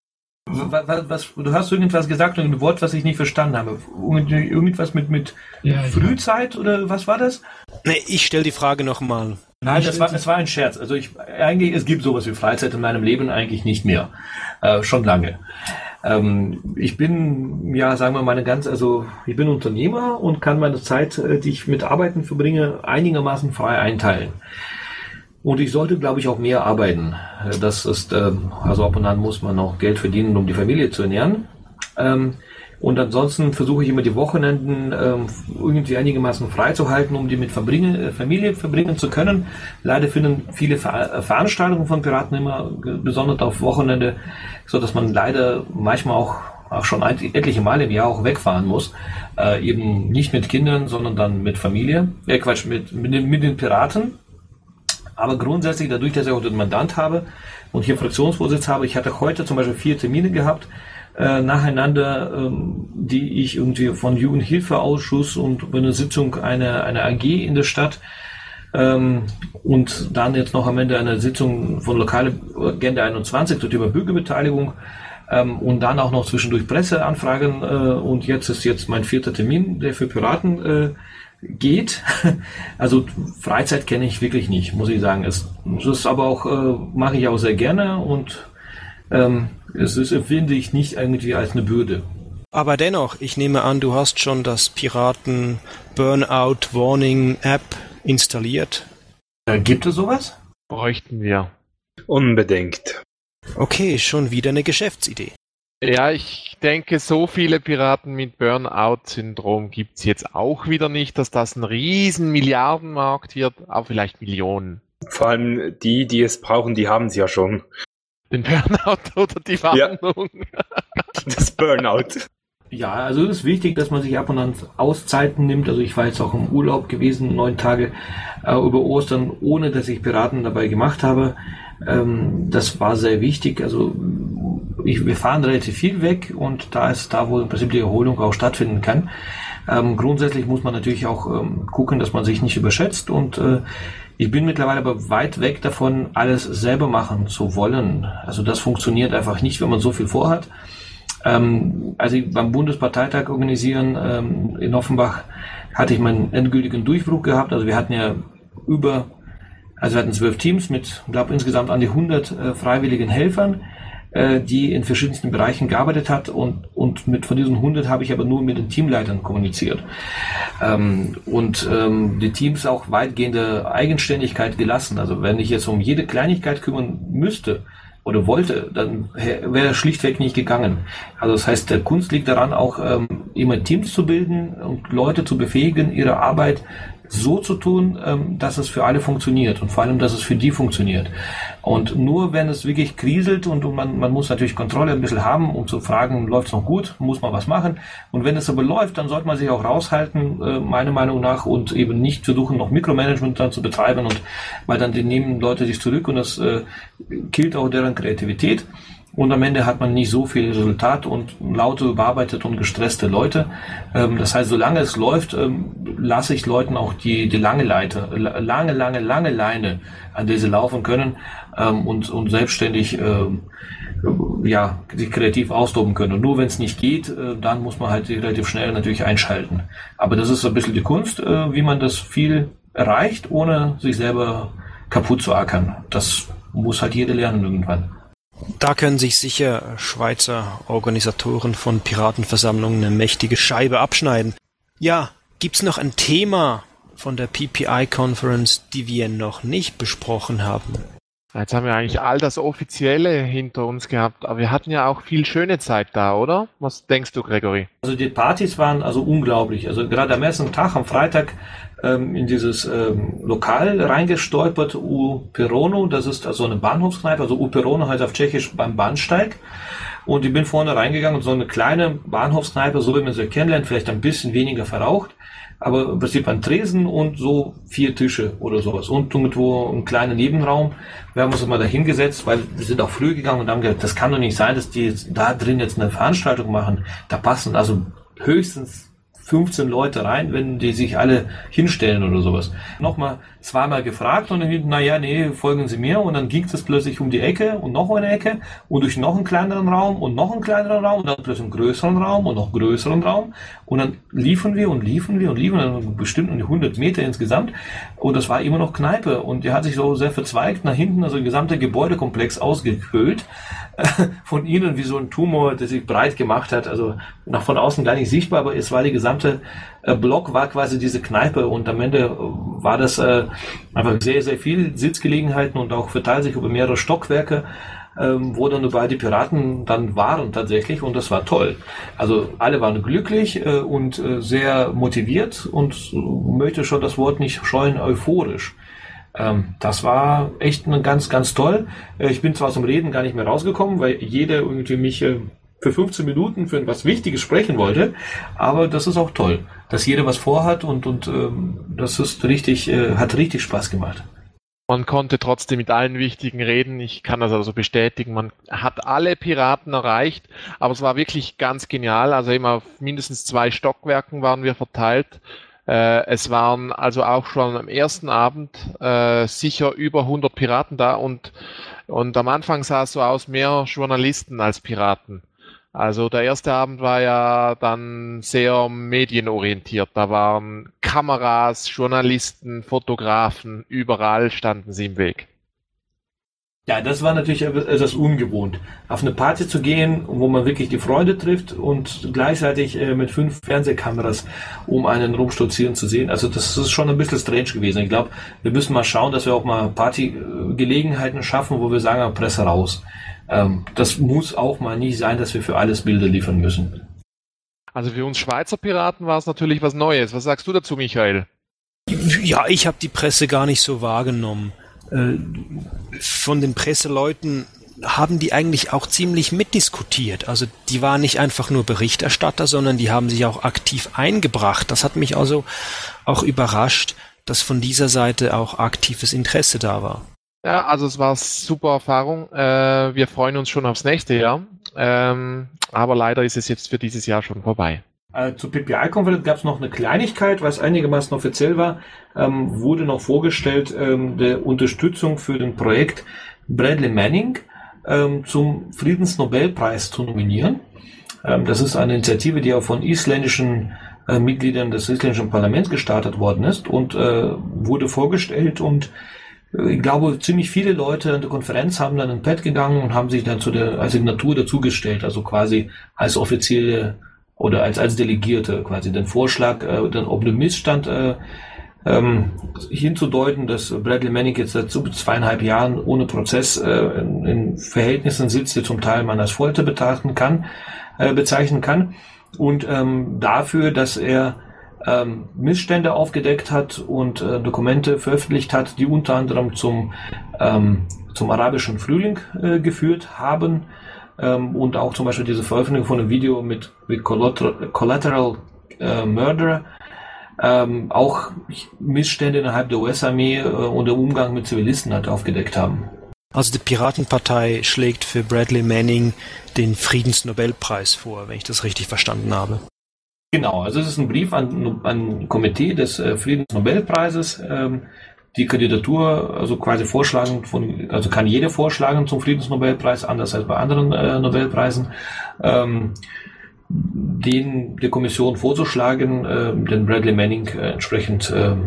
Du hast irgendwas gesagt, ein Wort, was ich nicht verstanden habe. Irgendwas mit Frühzeit oder was war das? Nee, ich stelle die Frage nochmal. Nein, es war ein Scherz. Also es gibt sowas wie Freizeit in meinem Leben eigentlich nicht mehr. Schon lange. Ich bin, sagen wir mal, ich bin Unternehmer und kann meine Zeit, die ich mit Arbeiten verbringe, einigermaßen frei einteilen. Und ich sollte, glaube ich, auch mehr arbeiten. Das ist, also ab und an muss man auch Geld verdienen, um die Familie zu ernähren. Und ansonsten versuche ich immer die Wochenenden irgendwie einigermaßen frei zu halten, um die mit Familie verbringen zu können. Leider finden viele Veranstaltungen von Piraten immer besonders auf Wochenende, so dass man leider manchmal auch schon etliche Male im Jahr auch wegfahren muss. Eben nicht mit Kindern, sondern dann mit Familie. Mit den Piraten. Aber grundsätzlich, dadurch, dass ich auch den Mandant habe und hier Fraktionsvorsitz habe, ich hatte heute zum Beispiel 4 Termine gehabt, nacheinander, die ich irgendwie von Jugendhilfeausschuss und bei einer Sitzung einer AG in der Stadt Und dann jetzt noch am Ende eine Sitzung von Lokale Agenda 21 zum Thema Bürgerbeteiligung. Und dann auch noch zwischendurch Presseanfragen. Und jetzt ist mein 4. Termin, der für Piraten geht. Also Freizeit kenne ich wirklich nicht, muss ich sagen. Es ist aber auch, mache ich auch sehr gerne und es ist, empfinde ich nicht irgendwie als eine Bürde. Aber dennoch, ich nehme an, du hast schon das Piraten Burnout Warning App installiert. Gibt es sowas? Bräuchten wir. Unbedingt. Okay, schon wieder eine Geschäftsidee. Ja, ich denke, so viele Piraten mit Burnout-Syndrom gibt's jetzt auch wieder nicht, dass das ein riesen Milliardenmarkt wird, aber vielleicht Millionen. Vor allem die es brauchen, die haben es ja schon. Den Burnout oder die Warnung? Ja. Das Burnout. Ja, also es ist wichtig, dass man sich ab und an Auszeiten nimmt. Also ich war jetzt auch im Urlaub gewesen, 9 Tage über Ostern, ohne dass ich Piraten dabei gemacht habe. Das war sehr wichtig. Also wir fahren relativ viel weg und da ist da, wo im Prinzip die Erholung auch stattfinden kann. Grundsätzlich muss man natürlich auch gucken, dass man sich nicht überschätzt und ich bin mittlerweile aber weit weg davon, alles selber machen zu wollen. Also das funktioniert einfach nicht, wenn man so viel vorhat. Als ich beim Bundesparteitag organisieren in Offenbach hatte ich meinen endgültigen Durchbruch gehabt. Also wir hatten ja wir hatten 12 Teams mit, ich glaube, insgesamt an die 100 freiwilligen Helfern, die in verschiedensten Bereichen gearbeitet hat und von diesen 100 habe ich aber nur mit den Teamleitern kommuniziert. Die Teams auch weitgehende Eigenständigkeit gelassen. Also wenn ich jetzt um jede Kleinigkeit kümmern müsste oder wollte, dann wäre es schlichtweg nicht gegangen. Also das heißt, der Kunst liegt daran, auch immer Teams zu bilden und Leute zu befähigen, ihre Arbeit so zu tun, dass es für alle funktioniert und vor allem, dass es für die funktioniert. Und nur wenn es wirklich kriselt und man muss natürlich Kontrolle ein bisschen haben, um zu fragen, läuft es noch gut, muss man was machen. Und wenn es aber läuft, dann sollte man sich auch raushalten, meiner Meinung nach, und eben nicht versuchen, noch Mikromanagement dann zu betreiben, weil dann nehmen Leute sich zurück und das killt auch deren Kreativität. Und am Ende hat man nicht so viel Resultat und laute, überarbeitete und gestresste Leute. Das heißt, solange es läuft, lasse ich Leuten auch die lange Leine, an der sie laufen können und selbstständig sich kreativ austoben können. Und nur wenn es nicht geht, dann muss man halt relativ schnell natürlich einschalten. Aber das ist ein bisschen die Kunst, wie man das viel erreicht, ohne sich selber kaputt zu ackern. Das muss halt jeder lernen irgendwann. Da können sich sicher Schweizer Organisatoren von Piratenversammlungen eine mächtige Scheibe abschneiden. Ja, gibt's noch ein Thema von der PPI-Conference, die wir noch nicht besprochen haben? Jetzt haben wir eigentlich all das Offizielle hinter uns gehabt, aber wir hatten ja auch viel schöne Zeit da, oder? Was denkst du, Gregory? Also die Partys waren also unglaublich. Also gerade am ersten Tag, am Freitag, in dieses Lokal reingestolpert, U Perono, das ist also eine Bahnhofskneipe, also U Perono heißt auf Tschechisch beim Bahnsteig. Und ich bin vorne reingegangen und so eine kleine Bahnhofskneipe, so wie man sie kennenlernt, vielleicht ein bisschen weniger verraucht, aber im Prinzip ein Tresen und so 4 Tische oder sowas und irgendwo einen kleinen Nebenraum. Wir haben uns mal da hingesetzt, weil wir sind auch früh gegangen und haben gesagt, das kann doch nicht sein, dass die jetzt da drin jetzt eine Veranstaltung machen. Da passen also höchstens 15 Leute rein, wenn die sich alle hinstellen oder sowas. Nochmal 2-mal gefragt und dann, folgen Sie mir, und dann ging es plötzlich um die Ecke und noch eine Ecke und durch noch einen kleineren Raum und noch einen kleineren Raum und dann plötzlich einen größeren Raum und noch größeren Raum und dann liefen wir, dann bestimmt um die 100 Meter insgesamt und das war immer noch Kneipe und die hat sich so sehr verzweigt nach hinten, also der gesamte Gebäudekomplex ausgehöhlt von innen wie so ein Tumor, der sich breit gemacht hat, also von außen gar nicht sichtbar, aber es war die gesamte Block war quasi diese Kneipe und am Ende war das einfach sehr, sehr viel Sitzgelegenheiten und auch verteilt sich über mehrere Stockwerke, wo dann überall die Piraten dann waren tatsächlich und das war toll. Also alle waren glücklich und sehr motiviert und möchte schon das Wort nicht scheuen, euphorisch. Das war echt ganz, ganz toll. Ich bin zwar aus dem Reden gar nicht mehr rausgekommen, weil jeder irgendwie mich für 15 Minuten für etwas Wichtiges sprechen wollte, aber das ist auch toll, dass jeder was vorhat und das ist richtig, hat richtig Spaß gemacht. Man konnte trotzdem mit allen Wichtigen reden. Ich kann das also bestätigen. Man hat alle Piraten erreicht, aber es war wirklich ganz genial. Also immer auf mindestens 2 Stockwerken waren wir verteilt. Es waren also auch schon am ersten Abend sicher über 100 Piraten da und am Anfang sah es so aus, mehr Journalisten als Piraten. Also der erste Abend war ja dann sehr medienorientiert. Da waren Kameras, Journalisten, Fotografen, überall standen sie im Weg. Ja, das war natürlich etwas ungewohnt. Auf eine Party zu gehen, wo man wirklich die Freunde trifft und gleichzeitig mit 5 Fernsehkameras um einen rumstolzieren zu sehen. Also das ist schon ein bisschen strange gewesen. Ich glaube, wir müssen mal schauen, dass wir auch mal Partygelegenheiten schaffen, wo wir sagen, Presse raus. Das muss auch mal nicht sein, dass wir für alles Bilder liefern müssen. Also für uns Schweizer Piraten war es natürlich was Neues. Was sagst du dazu, Michael? Ja, ich habe die Presse gar nicht so wahrgenommen. Von den Presseleuten haben die eigentlich auch ziemlich mitdiskutiert. Also die waren nicht einfach nur Berichterstatter, sondern die haben sich auch aktiv eingebracht. Das hat mich also auch überrascht, dass von dieser Seite auch aktives Interesse da war. Ja, also es war eine super Erfahrung. Wir freuen uns schon aufs nächste Jahr. Aber leider ist es jetzt für dieses Jahr schon vorbei. Zur PPI-Konferenz gab es noch eine Kleinigkeit, was einigermaßen offiziell war, wurde noch vorgestellt, der Unterstützung für den Projekt Bradley Manning zum Friedensnobelpreis zu nominieren. Das ist eine Initiative, die auch von isländischen Mitgliedern des isländischen Parlaments gestartet worden ist und wurde vorgestellt und ich glaube, ziemlich viele Leute an der Konferenz haben dann in Pad gegangen und haben sich dann zu der Signatur dazugestellt, also quasi als offizielle oder als Delegierte quasi den Vorschlag, dann ob dem Missstand hinzudeuten, dass Bradley Manning jetzt seit 2,5 Jahren ohne Prozess in Verhältnissen sitzt, die zum Teil man als Folter bezeichnen kann und dafür, dass er Missstände aufgedeckt hat und Dokumente veröffentlicht hat, die unter anderem zum arabischen Frühling geführt haben und auch zum Beispiel diese Veröffentlichung von einem Video mit Collateral Murder, auch Missstände innerhalb der US-Armee und der Umgang mit Zivilisten halt aufgedeckt haben. Also die Piratenpartei schlägt für Bradley Manning den Friedensnobelpreis vor, wenn ich das richtig verstanden habe. Genau, also es ist ein Brief an ein Komitee des Friedensnobelpreises. Die Kandidatur, also quasi vorschlagen also kann jeder vorschlagen zum Friedensnobelpreis, anders als bei anderen Nobelpreisen, den der Kommission vorzuschlagen, den Bradley Manning entsprechend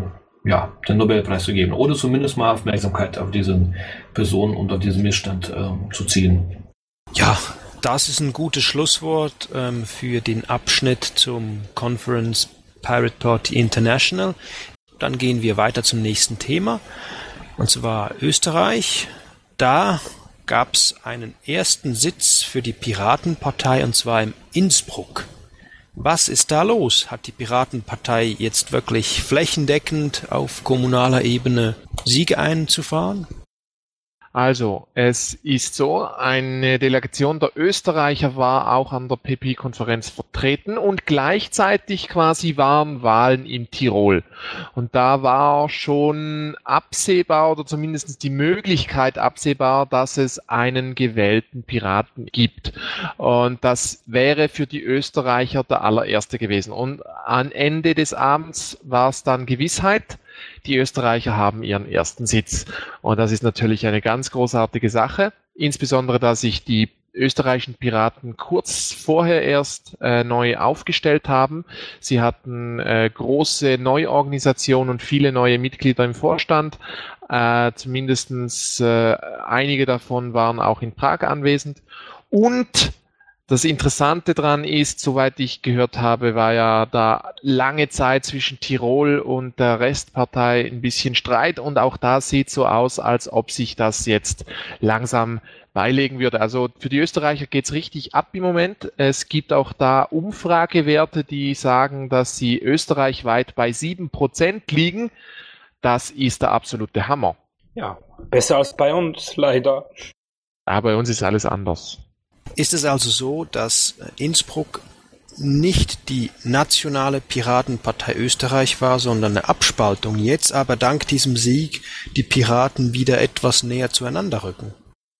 den Nobelpreis zu geben oder zumindest mal Aufmerksamkeit auf diese Person und auf diesen Missstand zu ziehen. Ja, das ist ein gutes Schlusswort für den Abschnitt zum Conference Pirate Party International. Dann gehen wir weiter zum nächsten Thema, und zwar Österreich. Da gab es einen ersten Sitz für die Piratenpartei, und zwar in Innsbruck. Was ist da los? Hat die Piratenpartei jetzt wirklich flächendeckend auf kommunaler Ebene Siege einzufahren? Also, es ist so, eine Delegation der Österreicher war auch an der PPI-Konferenz vertreten und gleichzeitig quasi waren Wahlen in Tirol. Und da war schon absehbar oder zumindest die Möglichkeit absehbar, dass es einen gewählten Piraten gibt. Und das wäre für die Österreicher der allererste gewesen. Und am Ende des Abends war es dann Gewissheit. Die Österreicher haben ihren ersten Sitz. Und das ist natürlich eine ganz großartige Sache. Insbesondere, da sich die österreichischen Piraten kurz vorher erst neu aufgestellt haben. Sie hatten große Neuorganisation und viele neue Mitglieder im Vorstand. Zumindest einige davon waren auch in Prag anwesend. Und das Interessante dran ist, soweit ich gehört habe, war ja da lange Zeit zwischen Tirol und der Restpartei ein bisschen Streit und auch da sieht so aus, als ob sich das jetzt langsam beilegen würde. Also für die Österreicher geht's richtig ab im Moment. Es gibt auch da Umfragewerte, die sagen, dass sie österreichweit bei 7% liegen. Das ist der absolute Hammer. Ja, besser als bei uns, leider. Aber bei uns ist alles anders. Ist es also so, dass Innsbruck nicht die nationale Piratenpartei Österreich war, sondern eine Abspaltung, jetzt aber dank diesem Sieg die Piraten wieder etwas näher zueinander rücken?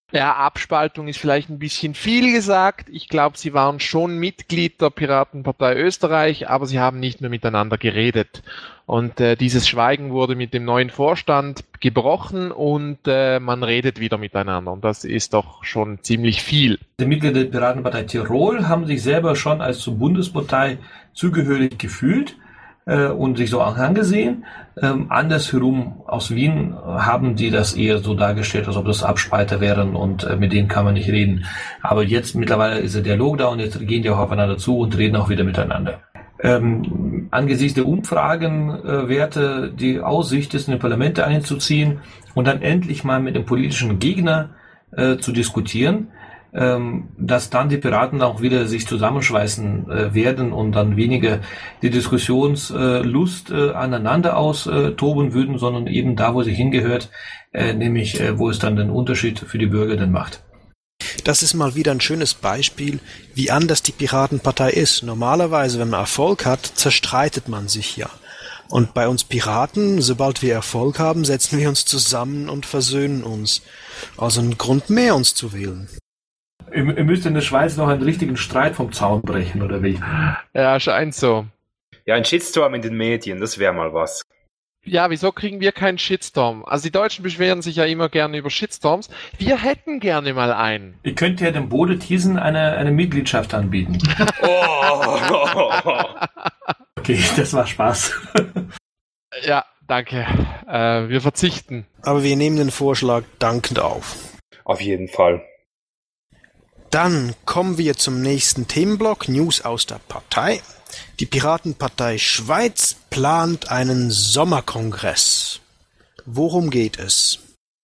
Ja, Abspaltung ist vielleicht ein bisschen viel gesagt. Ich glaube, sie waren schon Mitglied der Piratenpartei Österreich, aber sie haben nicht mehr miteinander geredet. Und dieses Schweigen wurde mit dem neuen Vorstand gebrochen und man redet wieder miteinander. Und das ist doch schon ziemlich viel. Die Mitglieder der Piratenpartei Tirol haben sich selber schon als zur Bundespartei zugehörig gefühlt und sich so auch angesehen. Andersherum aus Wien haben die das eher so dargestellt, als ob das Abspalter wären und mit denen kann man nicht reden. Aber jetzt mittlerweile ist der Dialog da und jetzt gehen die auch aufeinander zu und reden auch wieder miteinander. Angesichts der Umfragenwerte die Aussicht ist, in die Parlamente einzuziehen und dann endlich mal mit dem politischen Gegner zu diskutieren, dass dann die Piraten auch wieder sich zusammenschweißen werden und dann weniger die Diskussionslust aneinander austoben würden, sondern eben da, wo sie hingehört, nämlich wo es dann den Unterschied für die Bürger denn macht. Das ist mal wieder ein schönes Beispiel, wie anders die Piratenpartei ist. Normalerweise, wenn man Erfolg hat, zerstreitet man sich ja. Und bei uns Piraten, sobald wir Erfolg haben, setzen wir uns zusammen und versöhnen uns. Also ein Grund mehr, uns zu wählen. Ihr müsst in der Schweiz noch einen richtigen Streit vom Zaun brechen, oder wie? Ja, scheint so. Ja, ein Shitstorm in den Medien, das wäre mal was. Ja, wieso kriegen wir keinen Shitstorm? Also die Deutschen beschweren sich ja immer gerne über Shitstorms. Wir hätten gerne mal einen. Ihr könnt ja dem Bode Thiesen eine Mitgliedschaft anbieten. Okay, das war Spaß. Ja, danke. Wir verzichten. Aber wir nehmen den Vorschlag dankend auf. Auf jeden Fall. Dann kommen wir zum nächsten Themenblock, News aus der Partei. Die Piratenpartei Schweiz plant einen Sommerkongress. Worum geht es?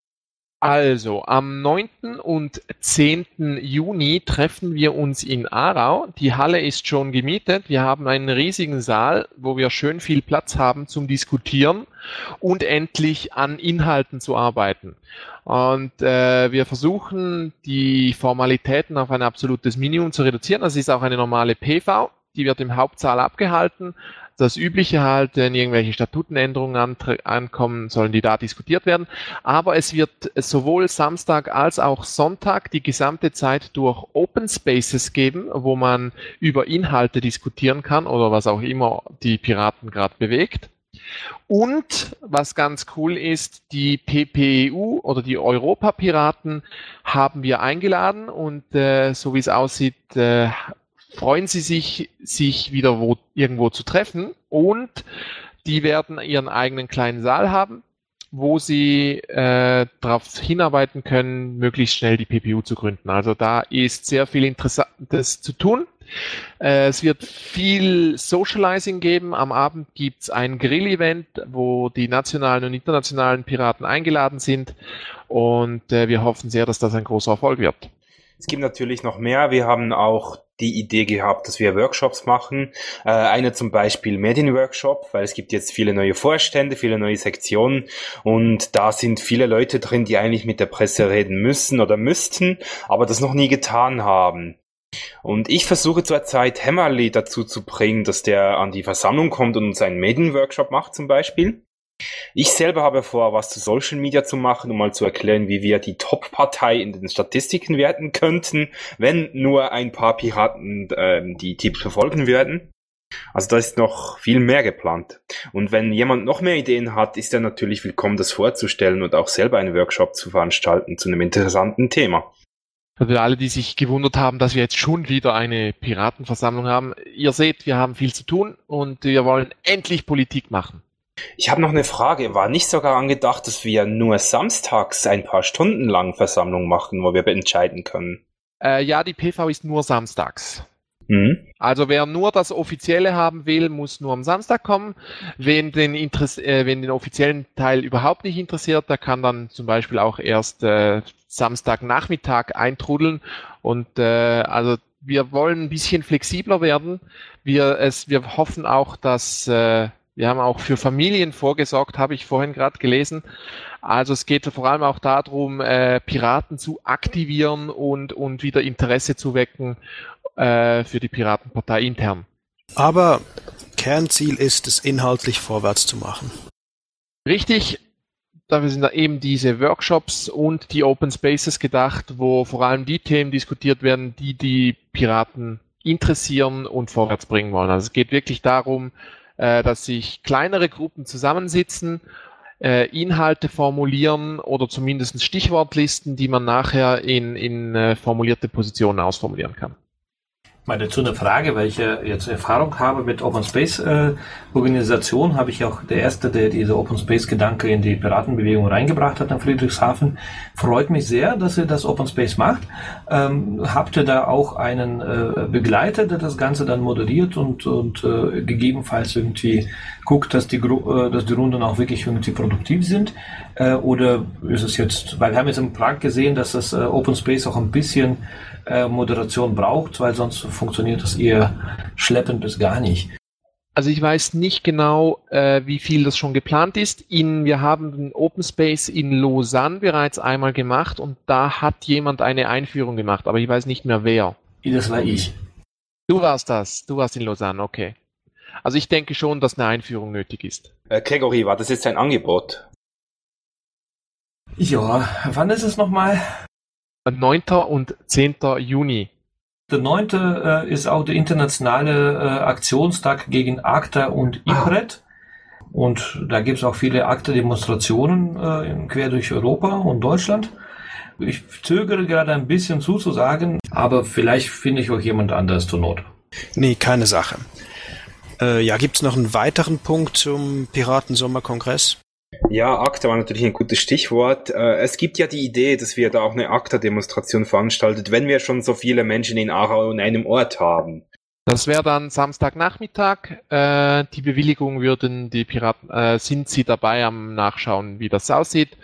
Also, am 9. und 10. Juni treffen wir uns in Aarau. Die Halle ist schon gemietet. Wir haben einen riesigen Saal, wo wir schön viel Platz haben zum Diskutieren und endlich an Inhalten zu arbeiten. Und wir versuchen, die Formalitäten auf ein absolutes Minimum zu reduzieren. Das ist auch eine normale PV. Die wird im Hauptsaal abgehalten. Das Übliche halt, wenn irgendwelche Statutenänderungen ankommen, sollen die da diskutiert werden. Aber es wird sowohl Samstag als auch Sonntag die gesamte Zeit durch Open Spaces geben, wo man über Inhalte diskutieren kann oder was auch immer die Piraten gerade bewegt. Und was ganz cool ist, die PPEU oder die Europapiraten haben wir eingeladen und so wie es aussieht, freuen sie sich wieder irgendwo zu treffen und die werden ihren eigenen kleinen Saal haben, wo sie darauf hinarbeiten können, möglichst schnell die PPU zu gründen. Also da ist sehr viel Interessantes zu tun. Es wird viel Socializing geben. Am Abend gibt es ein Grill-Event, wo die nationalen und internationalen Piraten eingeladen sind und wir hoffen sehr, dass das ein großer Erfolg wird. Es gibt natürlich noch mehr. Wir haben auch die Idee gehabt, dass wir Workshops machen. Einer zum Beispiel Medienworkshop, weil es gibt jetzt viele neue Vorstände, viele neue Sektionen und da sind viele Leute drin, die eigentlich mit der Presse reden müssen oder müssten, aber das noch nie getan haben. Und ich versuche zurzeit Hämmerli dazu zu bringen, dass der an die Versammlung kommt und uns einen Medienworkshop macht zum Beispiel. Ich selber habe vor, was zu Social Media zu machen, um mal zu erklären, wie wir die Top-Partei in den Statistiken werten könnten, wenn nur ein paar Piraten die Tipps verfolgen würden. Also da ist noch viel mehr geplant. Und wenn jemand noch mehr Ideen hat, ist er natürlich willkommen, das vorzustellen und auch selber einen Workshop zu veranstalten zu einem interessanten Thema. Für alle, die sich gewundert haben, dass wir jetzt schon wieder eine Piratenversammlung haben. Ihr seht, wir haben viel zu tun und wir wollen endlich Politik machen. Ich habe noch eine Frage. War nicht sogar angedacht, dass wir nur samstags ein paar Stunden lang Versammlung machen, wo wir entscheiden können? Ja, die PV ist nur samstags. Mhm. Also wer nur das Offizielle haben will, muss nur am Samstag kommen. Wen den offiziellen Teil überhaupt nicht interessiert, der kann dann zum Beispiel auch erst Samstagnachmittag eintrudeln. Und also wir wollen ein bisschen flexibler werden. Wir hoffen auch, dass wir haben auch für Familien vorgesorgt, habe ich vorhin gerade gelesen. Also es geht vor allem auch darum, Piraten zu aktivieren und wieder Interesse zu wecken für die Piratenpartei intern. Aber Kernziel ist es, inhaltlich vorwärts zu machen. Richtig, dafür sind da eben diese Workshops und die Open Spaces gedacht, wo vor allem die Themen diskutiert werden, die die Piraten interessieren und vorwärts bringen wollen. Also es geht wirklich darum, dass sich kleinere Gruppen zusammensitzen, Inhalte formulieren oder zumindest Stichwortlisten, die man nachher in formulierte Positionen ausformulieren kann. Mal dazu eine Frage, weil ich ja jetzt Erfahrung habe mit Open Space Organisation, habe ich auch der Erste, der diese Open Space Gedanke in die Piratenbewegung reingebracht hat in Friedrichshafen. Freut mich sehr, dass ihr das Open Space macht. Habt ihr da auch einen Begleiter, der das Ganze dann moderiert und gegebenenfalls irgendwie guckt, dass die Runden auch wirklich irgendwie produktiv sind? Oder ist es jetzt, weil wir haben jetzt im Prag gesehen, dass das Open Space auch ein bisschen Moderation braucht, weil sonst funktioniert das eher schleppend bis gar nicht. Also ich weiß nicht genau, wie viel das schon geplant ist. Wir haben den Open Space in Lausanne bereits einmal gemacht und da hat jemand eine Einführung gemacht, aber ich weiß nicht mehr wer. Das war ich. Du warst das. Du warst in Lausanne, okay. Also ich denke schon, dass eine Einführung nötig ist. Gregory, war das jetzt ein Angebot? Ja, wann ist es nochmal? 9. und 10. Juni. Der 9. Ist auch der internationale Aktionstag gegen ACTA und IPRED. Und da gibt es auch viele ACTA-Demonstrationen quer durch Europa und Deutschland. Ich zögere gerade ein bisschen zuzusagen, aber vielleicht finde ich auch jemand anders zur Not. Nee, keine Sache. Gibt's noch einen weiteren Punkt zum Piratensommerkongress? Ja, ACTA war natürlich ein gutes Stichwort. Es gibt ja die Idee, dass wir da auch eine ACTA-Demonstration veranstaltet, wenn wir schon so viele Menschen in Aarau an einem Ort haben. Das wäre dann Samstagnachmittag. Die Bewilligung würden die Piraten, sind sie dabei am Nachschauen, wie das aussieht.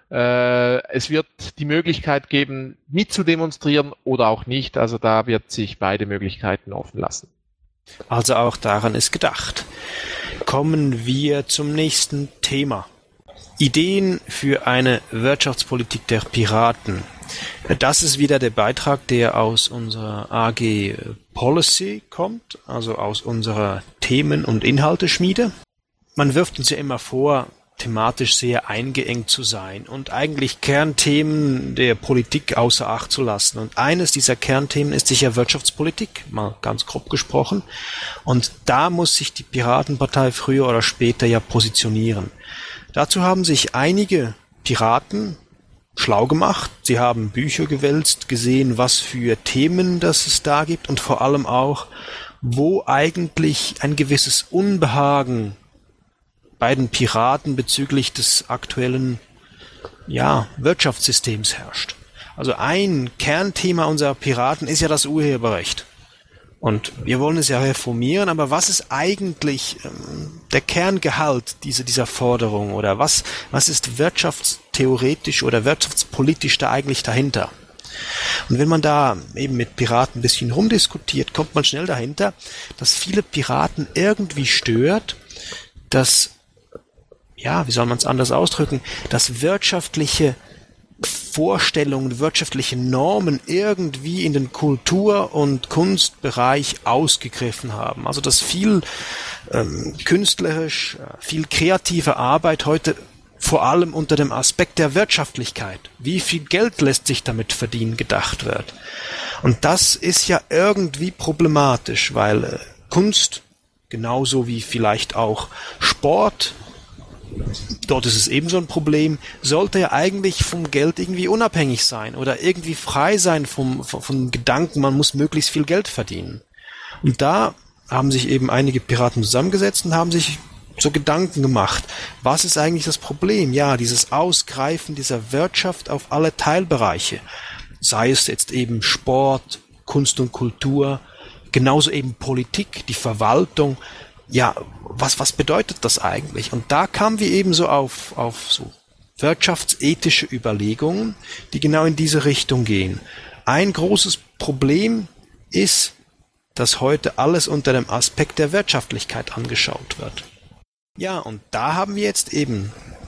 Es wird die Möglichkeit geben, mitzudemonstrieren oder auch nicht. Also da wird sich beide Möglichkeiten offen lassen. Also auch daran ist gedacht. Kommen wir zum nächsten Thema. Ideen für eine Wirtschaftspolitik der Piraten. Das ist wieder der Beitrag, der aus unserer AG Policy kommt, also aus unserer Themen- und Inhalteschmiede. Man wirft uns ja immer vor, thematisch sehr eingeengt zu sein und eigentlich Kernthemen der Politik außer Acht zu lassen. Und eines dieser Kernthemen ist sicher Wirtschaftspolitik, mal ganz grob gesprochen. Und da muss sich die Piratenpartei früher oder später ja positionieren. Dazu haben sich einige Piraten schlau gemacht. Sie haben Bücher gewälzt, gesehen, was für Themen das es da gibt und vor allem auch, wo eigentlich ein gewisses Unbehagen bei den Piraten bezüglich des aktuellen Wirtschaftssystems herrscht. Also ein Kernthema unserer Piraten ist ja das Urheberrecht. Und wir wollen es ja reformieren, aber was ist eigentlich der Kerngehalt dieser Forderung oder was ist wirtschaftstheoretisch oder wirtschaftspolitisch da eigentlich dahinter? Und wenn man da eben mit Piraten ein bisschen rumdiskutiert, kommt man schnell dahinter, dass viele Piraten irgendwie stört, dass, wie soll man es anders ausdrücken, dass wirtschaftliche Vorstellungen, wirtschaftliche Normen irgendwie in den Kultur- und Kunstbereich ausgegriffen haben. Also dass viel künstlerisch, viel kreative Arbeit heute vor allem unter dem Aspekt der Wirtschaftlichkeit, wie viel Geld lässt sich damit verdienen, gedacht wird. Und das ist ja irgendwie problematisch, weil Kunst, genauso wie vielleicht auch Sport, dort ist es ebenso ein Problem, sollte ja eigentlich vom Geld irgendwie unabhängig sein oder irgendwie frei sein vom Gedanken, man muss möglichst viel Geld verdienen. Und da haben sich eben einige Piraten zusammengesetzt und haben sich so Gedanken gemacht. Was ist eigentlich das Problem? Ja, dieses Ausgreifen dieser Wirtschaft auf alle Teilbereiche. Sei es jetzt eben Sport, Kunst und Kultur, genauso eben Politik, die Verwaltung. Ja, was bedeutet das eigentlich? Und da kamen wir eben so auf so wirtschaftsethische Überlegungen, die genau in diese Richtung gehen. Ein großes Problem ist, dass heute alles unter dem Aspekt der Wirtschaftlichkeit angeschaut wird. Ja, und da haben wir jetzt eben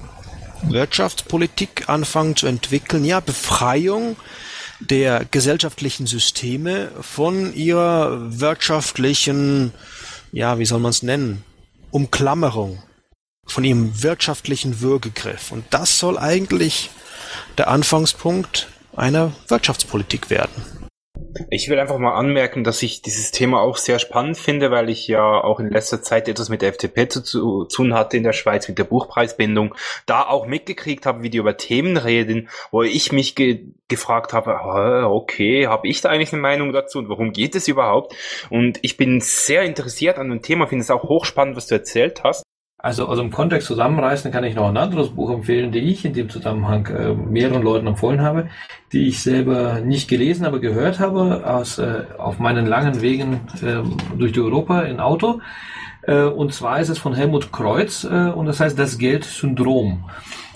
Wirtschaftspolitik anfangen zu entwickeln, Befreiung der gesellschaftlichen Systeme von ihrer wirtschaftlichen, wie soll man es nennen, Umklammerung. von ihrem wirtschaftlichen Würgegriff. Und das soll eigentlich der Anfangspunkt einer Wirtschaftspolitik werden. Ich will einfach mal anmerken, dass ich dieses Thema auch sehr spannend finde, weil ich ja auch in letzter Zeit etwas mit der FDP zu tun hatte in der Schweiz, mit der Buchpreisbindung, da auch mitgekriegt habe, wie die über Themen reden, wo ich mich gefragt habe, okay, habe ich da eigentlich eine Meinung dazu und worum geht es überhaupt? Und ich bin sehr interessiert an dem Thema, finde es auch hochspannend, was du erzählt hast. Also aus dem Kontext zusammenreißen kann ich noch ein anderes Buch empfehlen, die ich in dem Zusammenhang mehreren Leuten empfohlen habe, die ich selber nicht gelesen, aber gehört habe auf meinen langen Wegen durch die Europa in Auto. Und zwar ist es von Helmut Kreuz und das heißt Das Geldsyndrom.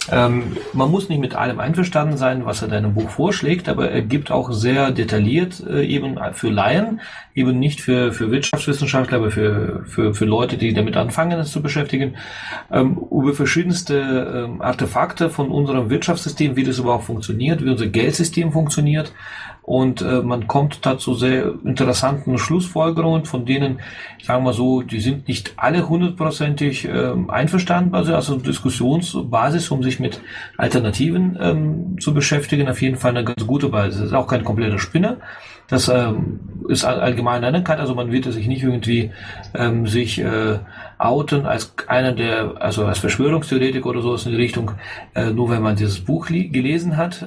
Man muss nicht mit allem einverstanden sein, was er in einem Buch vorschlägt, aber er gibt auch sehr detailliert eben für Laien, eben nicht für Wirtschaftswissenschaftler, aber für Leute, die damit anfangen, es zu beschäftigen, über verschiedenste Artefakte von unserem Wirtschaftssystem, wie das überhaupt funktioniert, wie unser Geldsystem funktioniert. Und man kommt dazu sehr interessanten Schlussfolgerungen, von denen, sagen wir so, die sind nicht alle 100%ig einverstanden, also Diskussionsbasis, um sich mit Alternativen zu beschäftigen, auf jeden Fall eine ganz gute Basis. Das ist auch kein kompletter Spinner. Das ist allgemein anerkannt, also man wird sich nicht irgendwie sich outen als einer der, also als Verschwörungstheoretiker oder so in die Richtung, nur wenn man dieses Buch gelesen hat.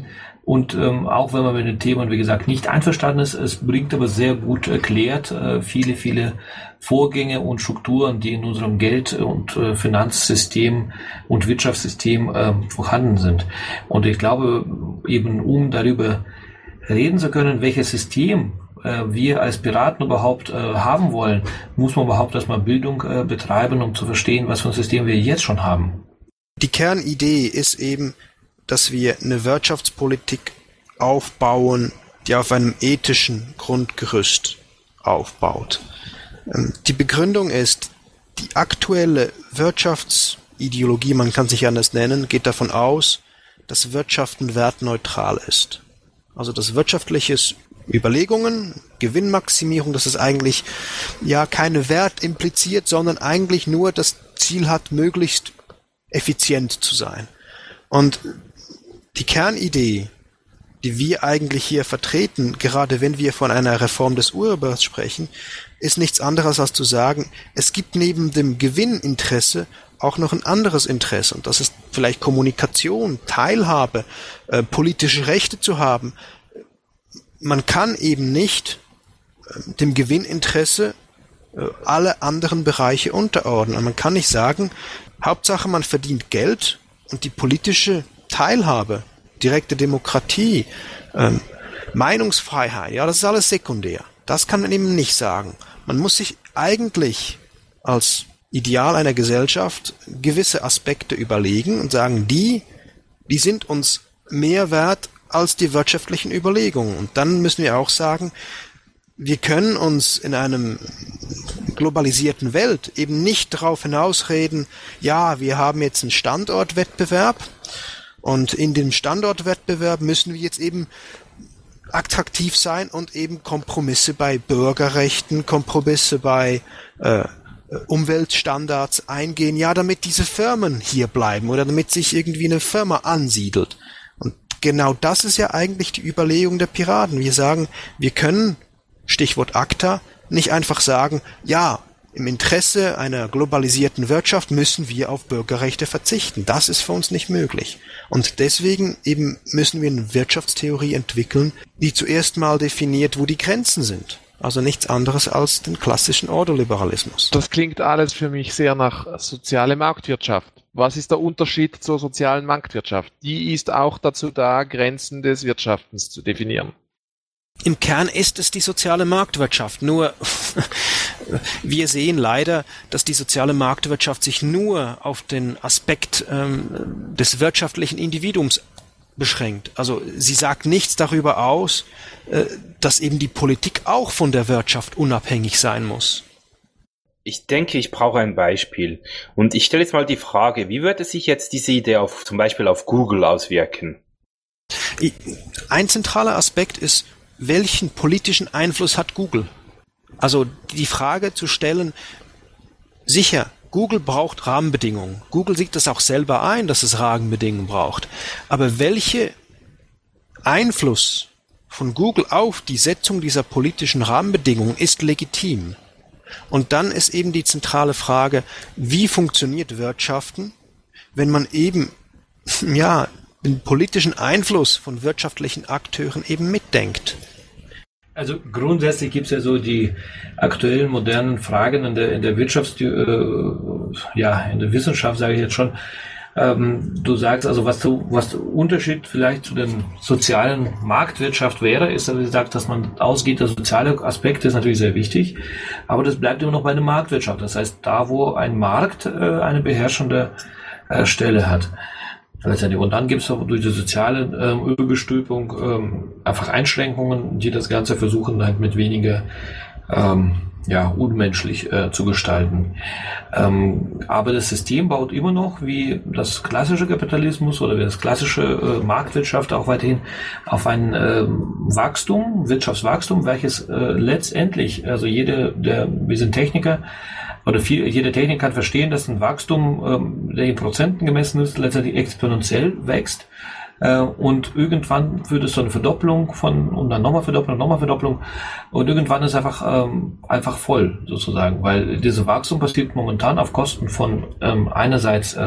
Und auch wenn man mit den Themen, wie gesagt, nicht einverstanden ist, es bringt aber sehr gut erklärt viele Vorgänge und Strukturen, die in unserem Geld- und Finanzsystem und Wirtschaftssystem vorhanden sind. Und ich glaube, eben um darüber reden zu können, welches System wir als Piraten überhaupt haben wollen, muss man überhaupt erstmal Bildung betreiben, um zu verstehen, was für ein System wir jetzt schon haben. Die Kernidee ist eben, dass wir eine Wirtschaftspolitik aufbauen, die auf einem ethischen Grundgerüst aufbaut. Die Begründung ist, die aktuelle Wirtschaftsideologie, man kann sich anders nennen, geht davon aus, dass Wirtschaften wertneutral ist. Also dass wirtschaftliches Überlegungen, Gewinnmaximierung, dass es eigentlich ja keine Wert impliziert, sondern eigentlich nur das Ziel hat, möglichst effizient zu sein. Und die Kernidee, die wir eigentlich hier vertreten, gerade wenn wir von einer Reform des Urheberrechts sprechen, ist nichts anderes als zu sagen, es gibt neben dem Gewinninteresse auch noch ein anderes Interesse. Und das ist vielleicht Kommunikation, Teilhabe, politische Rechte zu haben. Man kann eben nicht dem Gewinninteresse alle anderen Bereiche unterordnen. Man kann nicht sagen, Hauptsache man verdient Geld und die politische Teilhabe, direkte Demokratie, Meinungsfreiheit, ja, das ist alles sekundär. Das kann man eben nicht sagen. Man muss sich eigentlich als Ideal einer Gesellschaft gewisse Aspekte überlegen und sagen, die sind uns mehr wert als die wirtschaftlichen Überlegungen. Und dann müssen wir auch sagen, wir können uns in einem globalisierten Welt eben nicht darauf hinausreden, ja, wir haben jetzt einen Standortwettbewerb und in dem Standortwettbewerb müssen wir jetzt eben attraktiv sein und eben Kompromisse bei Bürgerrechten, Kompromisse bei Umweltstandards eingehen, ja, damit diese Firmen hier bleiben oder damit sich irgendwie eine Firma ansiedelt. Und genau das ist ja eigentlich die Überlegung der Piraten. Wir sagen, wir können, Stichwort ACTA, nicht einfach sagen, ja, im Interesse einer globalisierten Wirtschaft müssen wir auf Bürgerrechte verzichten. Das ist für uns nicht möglich. Und deswegen eben müssen wir eine Wirtschaftstheorie entwickeln, die zuerst mal definiert, wo die Grenzen sind. Also nichts anderes als den klassischen Ordoliberalismus. Das klingt alles für mich sehr nach soziale Marktwirtschaft. Was ist der Unterschied zur sozialen Marktwirtschaft? Die ist auch dazu da, Grenzen des Wirtschaftens zu definieren. Im Kern ist es die soziale Marktwirtschaft. Nur wir sehen leider, dass die soziale Marktwirtschaft sich nur auf den Aspekt des wirtschaftlichen Individuums beschränkt. Also sie sagt nichts darüber aus, dass eben die Politik auch von der Wirtschaft unabhängig sein muss. Ich denke, ich brauche ein Beispiel. Und ich stelle jetzt mal die Frage, wie würde sich jetzt diese Idee zum Beispiel auf Google auswirken? Ein zentraler Aspekt ist, welchen politischen Einfluss hat Google? Also die Frage zu stellen, sicher, Google braucht Rahmenbedingungen. Google sieht das auch selber ein, dass es Rahmenbedingungen braucht. Aber welcher Einfluss von Google auf die Setzung dieser politischen Rahmenbedingungen ist legitim? Und dann ist eben die zentrale Frage, wie funktioniert Wirtschaften, wenn man eben, ja, den politischen Einfluss von wirtschaftlichen Akteuren eben mitdenkt. Also grundsätzlich gibt es ja so die aktuellen modernen Fragen in der Wirtschaft, in der Wissenschaft sage ich jetzt schon. Du sagst also, was der Unterschied vielleicht zu der sozialen Marktwirtschaft wäre, ist, wie gesagt, dass man ausgeht, der soziale Aspekt ist natürlich sehr wichtig, aber das bleibt immer noch bei der Marktwirtschaft. Das heißt, da wo ein Markt eine beherrschende Stelle hat. Und dann gibt es auch durch die soziale Überstülpung einfach Einschränkungen, die das Ganze versuchen halt mit weniger unmenschlich zu gestalten. Aber das System baut immer noch wie das klassische Kapitalismus oder wie das klassische Marktwirtschaft auch weiterhin auf ein Wirtschaftswachstum, welches letztendlich, also wir sind Techniker, oder jeder Techniker kann verstehen, dass ein Wachstum, der in Prozenten gemessen ist, letztendlich exponentiell wächst. Und irgendwann führt es zu einer Verdopplung und dann nochmal Verdopplung. Und irgendwann ist einfach voll, sozusagen. Weil diese Wachstum passiert momentan auf Kosten von einerseits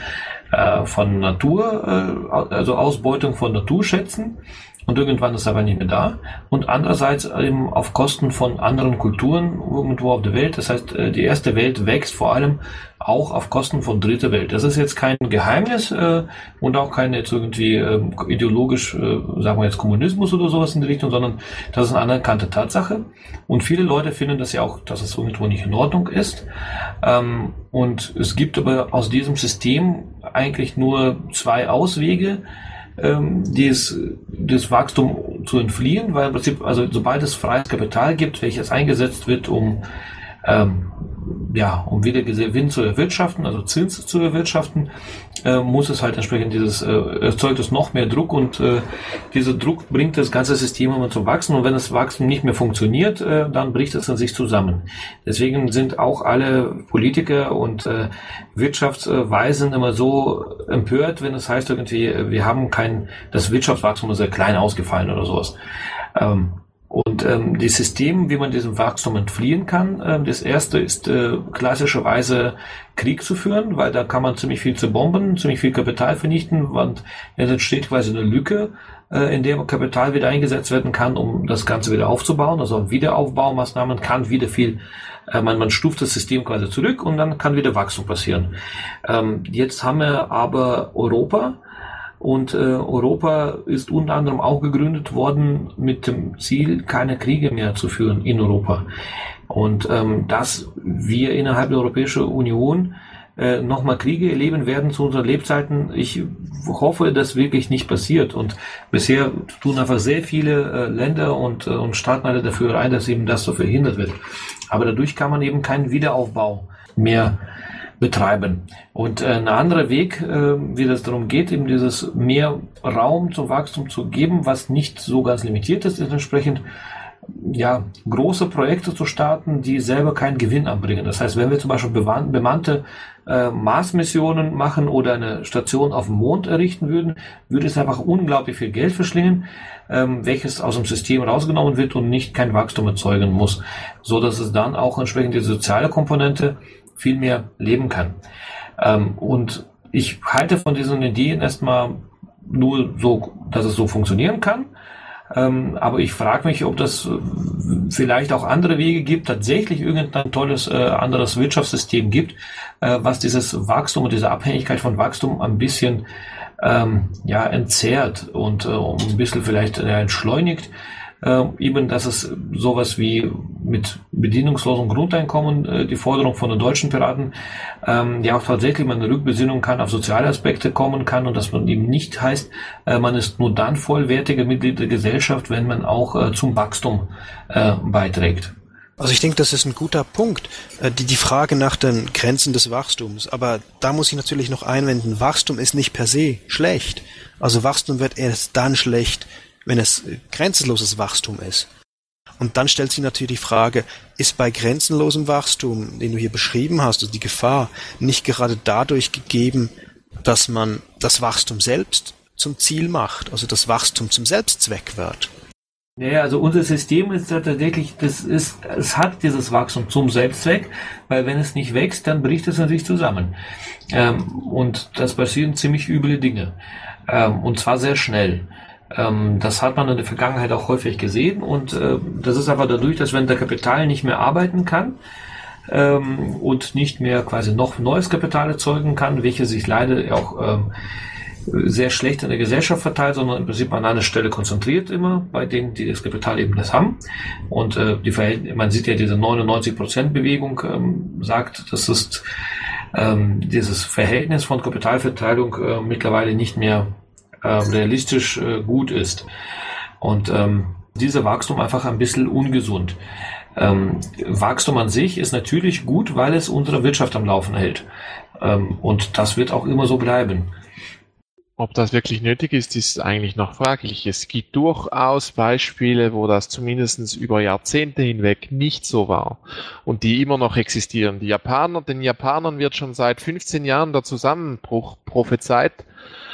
von Natur, also Ausbeutung von Naturschätzen. Und irgendwann ist aber nicht mehr da. Und andererseits eben auf Kosten von anderen Kulturen irgendwo auf der Welt. Das heißt, die erste Welt wächst vor allem auch auf Kosten von dritter Welt. Das ist jetzt kein Geheimnis und auch kein jetzt irgendwie ideologisch, sagen wir jetzt Kommunismus oder sowas in die Richtung, sondern das ist eine anerkannte Tatsache. Und viele Leute finden das ja auch, dass es irgendwo nicht in Ordnung ist. Und es gibt aber aus diesem System eigentlich nur zwei Auswege, das Wachstum zu entfliehen, weil im Prinzip, also sobald es freies Kapital gibt, welches eingesetzt wird, um wieder Gewinn zu erwirtschaften, also Zins zu erwirtschaften, muss es halt entsprechend erzeugt es noch mehr Druck und dieser Druck bringt das ganze System immer zum Wachsen und wenn das Wachstum nicht mehr funktioniert, dann bricht es in sich zusammen. Deswegen sind auch alle Politiker und Wirtschaftsweisen immer so empört, wenn es heißt irgendwie, das Wirtschaftswachstum ist sehr klein ausgefallen oder sowas. Und die Systeme, wie man diesem Wachstum entfliehen kann, das erste ist klassischerweise Krieg zu führen, weil da kann man ziemlich viel zerbomben, ziemlich viel Kapital vernichten, und es entsteht quasi eine Lücke, in der Kapital wieder eingesetzt werden kann, um das Ganze wieder aufzubauen. Also Wiederaufbaumaßnahmen kann wieder viel, man stuft das System quasi zurück und dann kann wieder Wachstum passieren. Jetzt haben wir aber Europa. Und Europa ist unter anderem auch gegründet worden mit dem Ziel, keine Kriege mehr zu führen in Europa. Und dass wir innerhalb der Europäischen Union nochmal Kriege erleben werden zu unseren Lebzeiten, ich hoffe, dass wirklich nicht passiert. Und bisher tun einfach sehr viele Länder und Staaten dafür ein, dass eben das so verhindert wird. Aber dadurch kann man eben keinen Wiederaufbau mehr betreiben. Und ein anderer Weg, wie das darum geht, eben dieses mehr Raum zum Wachstum zu geben, was nicht so ganz limitiert ist, ist entsprechend große Projekte zu starten, die selber keinen Gewinn anbringen. Das heißt, wenn wir zum Beispiel bemannte Mars-Missionen machen oder eine Station auf dem Mond errichten würden, würde es einfach unglaublich viel Geld verschlingen, welches aus dem System rausgenommen wird und nicht kein Wachstum erzeugen muss, so dass es dann auch entsprechend die soziale Komponente viel mehr leben kann. Und ich halte von diesen Ideen erstmal nur so, dass es so funktionieren kann. Aber ich frage mich, ob das vielleicht auch andere Wege gibt, tatsächlich irgendein tolles anderes Wirtschaftssystem gibt, was dieses Wachstum und diese Abhängigkeit von Wachstum ein bisschen entzerrt und ein bisschen vielleicht entschleunigt. Eben, dass es sowas wie mit bedienungslosem Grundeinkommen, die Forderung von den deutschen Piraten, auch tatsächlich mal eine Rückbesinnung auf soziale Aspekte kommen kann und dass man eben nicht heißt, man ist nur dann vollwertiger Mitglied der Gesellschaft, wenn man auch zum Wachstum beiträgt. Also ich denke, das ist ein guter Punkt, die Frage nach den Grenzen des Wachstums. Aber da muss ich natürlich noch einwenden, Wachstum ist nicht per se schlecht. Also Wachstum wird erst dann schlecht, wenn es grenzenloses Wachstum ist. Und dann stellt sich natürlich die Frage, ist bei grenzenlosem Wachstum, den du hier beschrieben hast, also die Gefahr, nicht gerade dadurch gegeben, dass man das Wachstum selbst zum Ziel macht, also das Wachstum zum Selbstzweck wird? Naja, also unser System ist tatsächlich, es hat dieses Wachstum zum Selbstzweck, weil wenn es nicht wächst, dann bricht es natürlich zusammen. Und das passieren ziemlich üble Dinge. Und zwar sehr schnell. Das hat man in der Vergangenheit auch häufig gesehen und das ist aber dadurch, dass wenn der Kapital nicht mehr arbeiten kann und nicht mehr quasi noch neues Kapital erzeugen kann, welches sich leider auch sehr schlecht in der Gesellschaft verteilt, sondern im Prinzip an einer Stelle konzentriert immer, bei denen, die das Kapital eben das haben. Und man sieht ja diese 99%-Bewegung sagt, das ist dieses Verhältnis von Kapitalverteilung mittlerweile nicht mehr realistisch gut ist. Und dieser Wachstum einfach ein bisschen ungesund. Wachstum an sich ist natürlich gut, weil es unsere Wirtschaft am Laufen hält. Und das wird auch immer so bleiben. Ob das wirklich nötig ist, ist eigentlich noch fraglich. Es gibt durchaus Beispiele, wo das zumindest über Jahrzehnte hinweg nicht so war und die immer noch existieren. Den Japanern wird schon seit 15 Jahren der Zusammenbruch prophezeit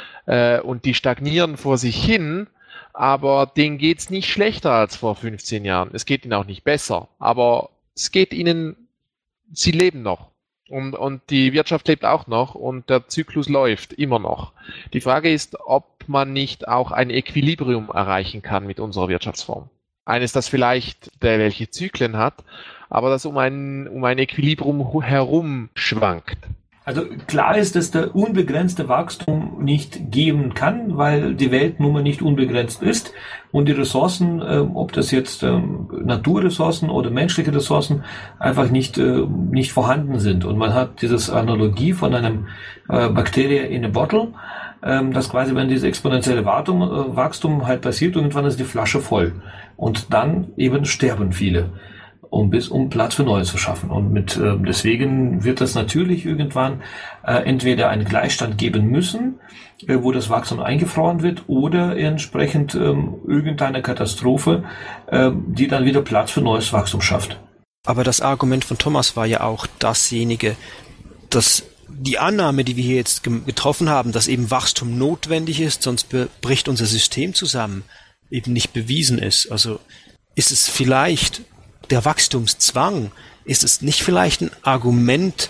und die stagnieren vor sich hin, aber denen geht's nicht schlechter als vor 15 Jahren. Es geht ihnen auch nicht besser, aber es geht ihnen, sie leben noch. Und die Wirtschaft lebt auch noch und der Zyklus läuft immer noch. Die Frage ist, ob man nicht auch ein Equilibrium erreichen kann mit unserer Wirtschaftsform. Eines, das vielleicht welche Zyklen hat, aber das um ein Equilibrium herum schwankt. Also klar ist, dass der unbegrenzte Wachstum nicht geben kann, weil die Welt nun mal nicht unbegrenzt ist und die Ressourcen, ob das jetzt Naturressourcen oder menschliche Ressourcen, einfach nicht vorhanden sind. Und man hat diese Analogie von einem Bacteria in a bottle, dass quasi, wenn diese exponentielle Wachstum halt passiert, irgendwann ist die Flasche voll. Und dann eben sterben viele. Um Platz für Neues zu schaffen. Und deswegen wird es natürlich irgendwann entweder einen Gleichstand geben müssen, wo das Wachstum eingefroren wird, oder entsprechend irgendeine Katastrophe, die dann wieder Platz für neues Wachstum schafft. Aber das Argument von Thomas war ja auch dasjenige, dass die Annahme, die wir hier jetzt getroffen haben, dass eben Wachstum notwendig ist, sonst bricht unser System zusammen, eben nicht bewiesen ist. Also ist es vielleicht der Wachstumszwang, ist es nicht vielleicht ein Argument,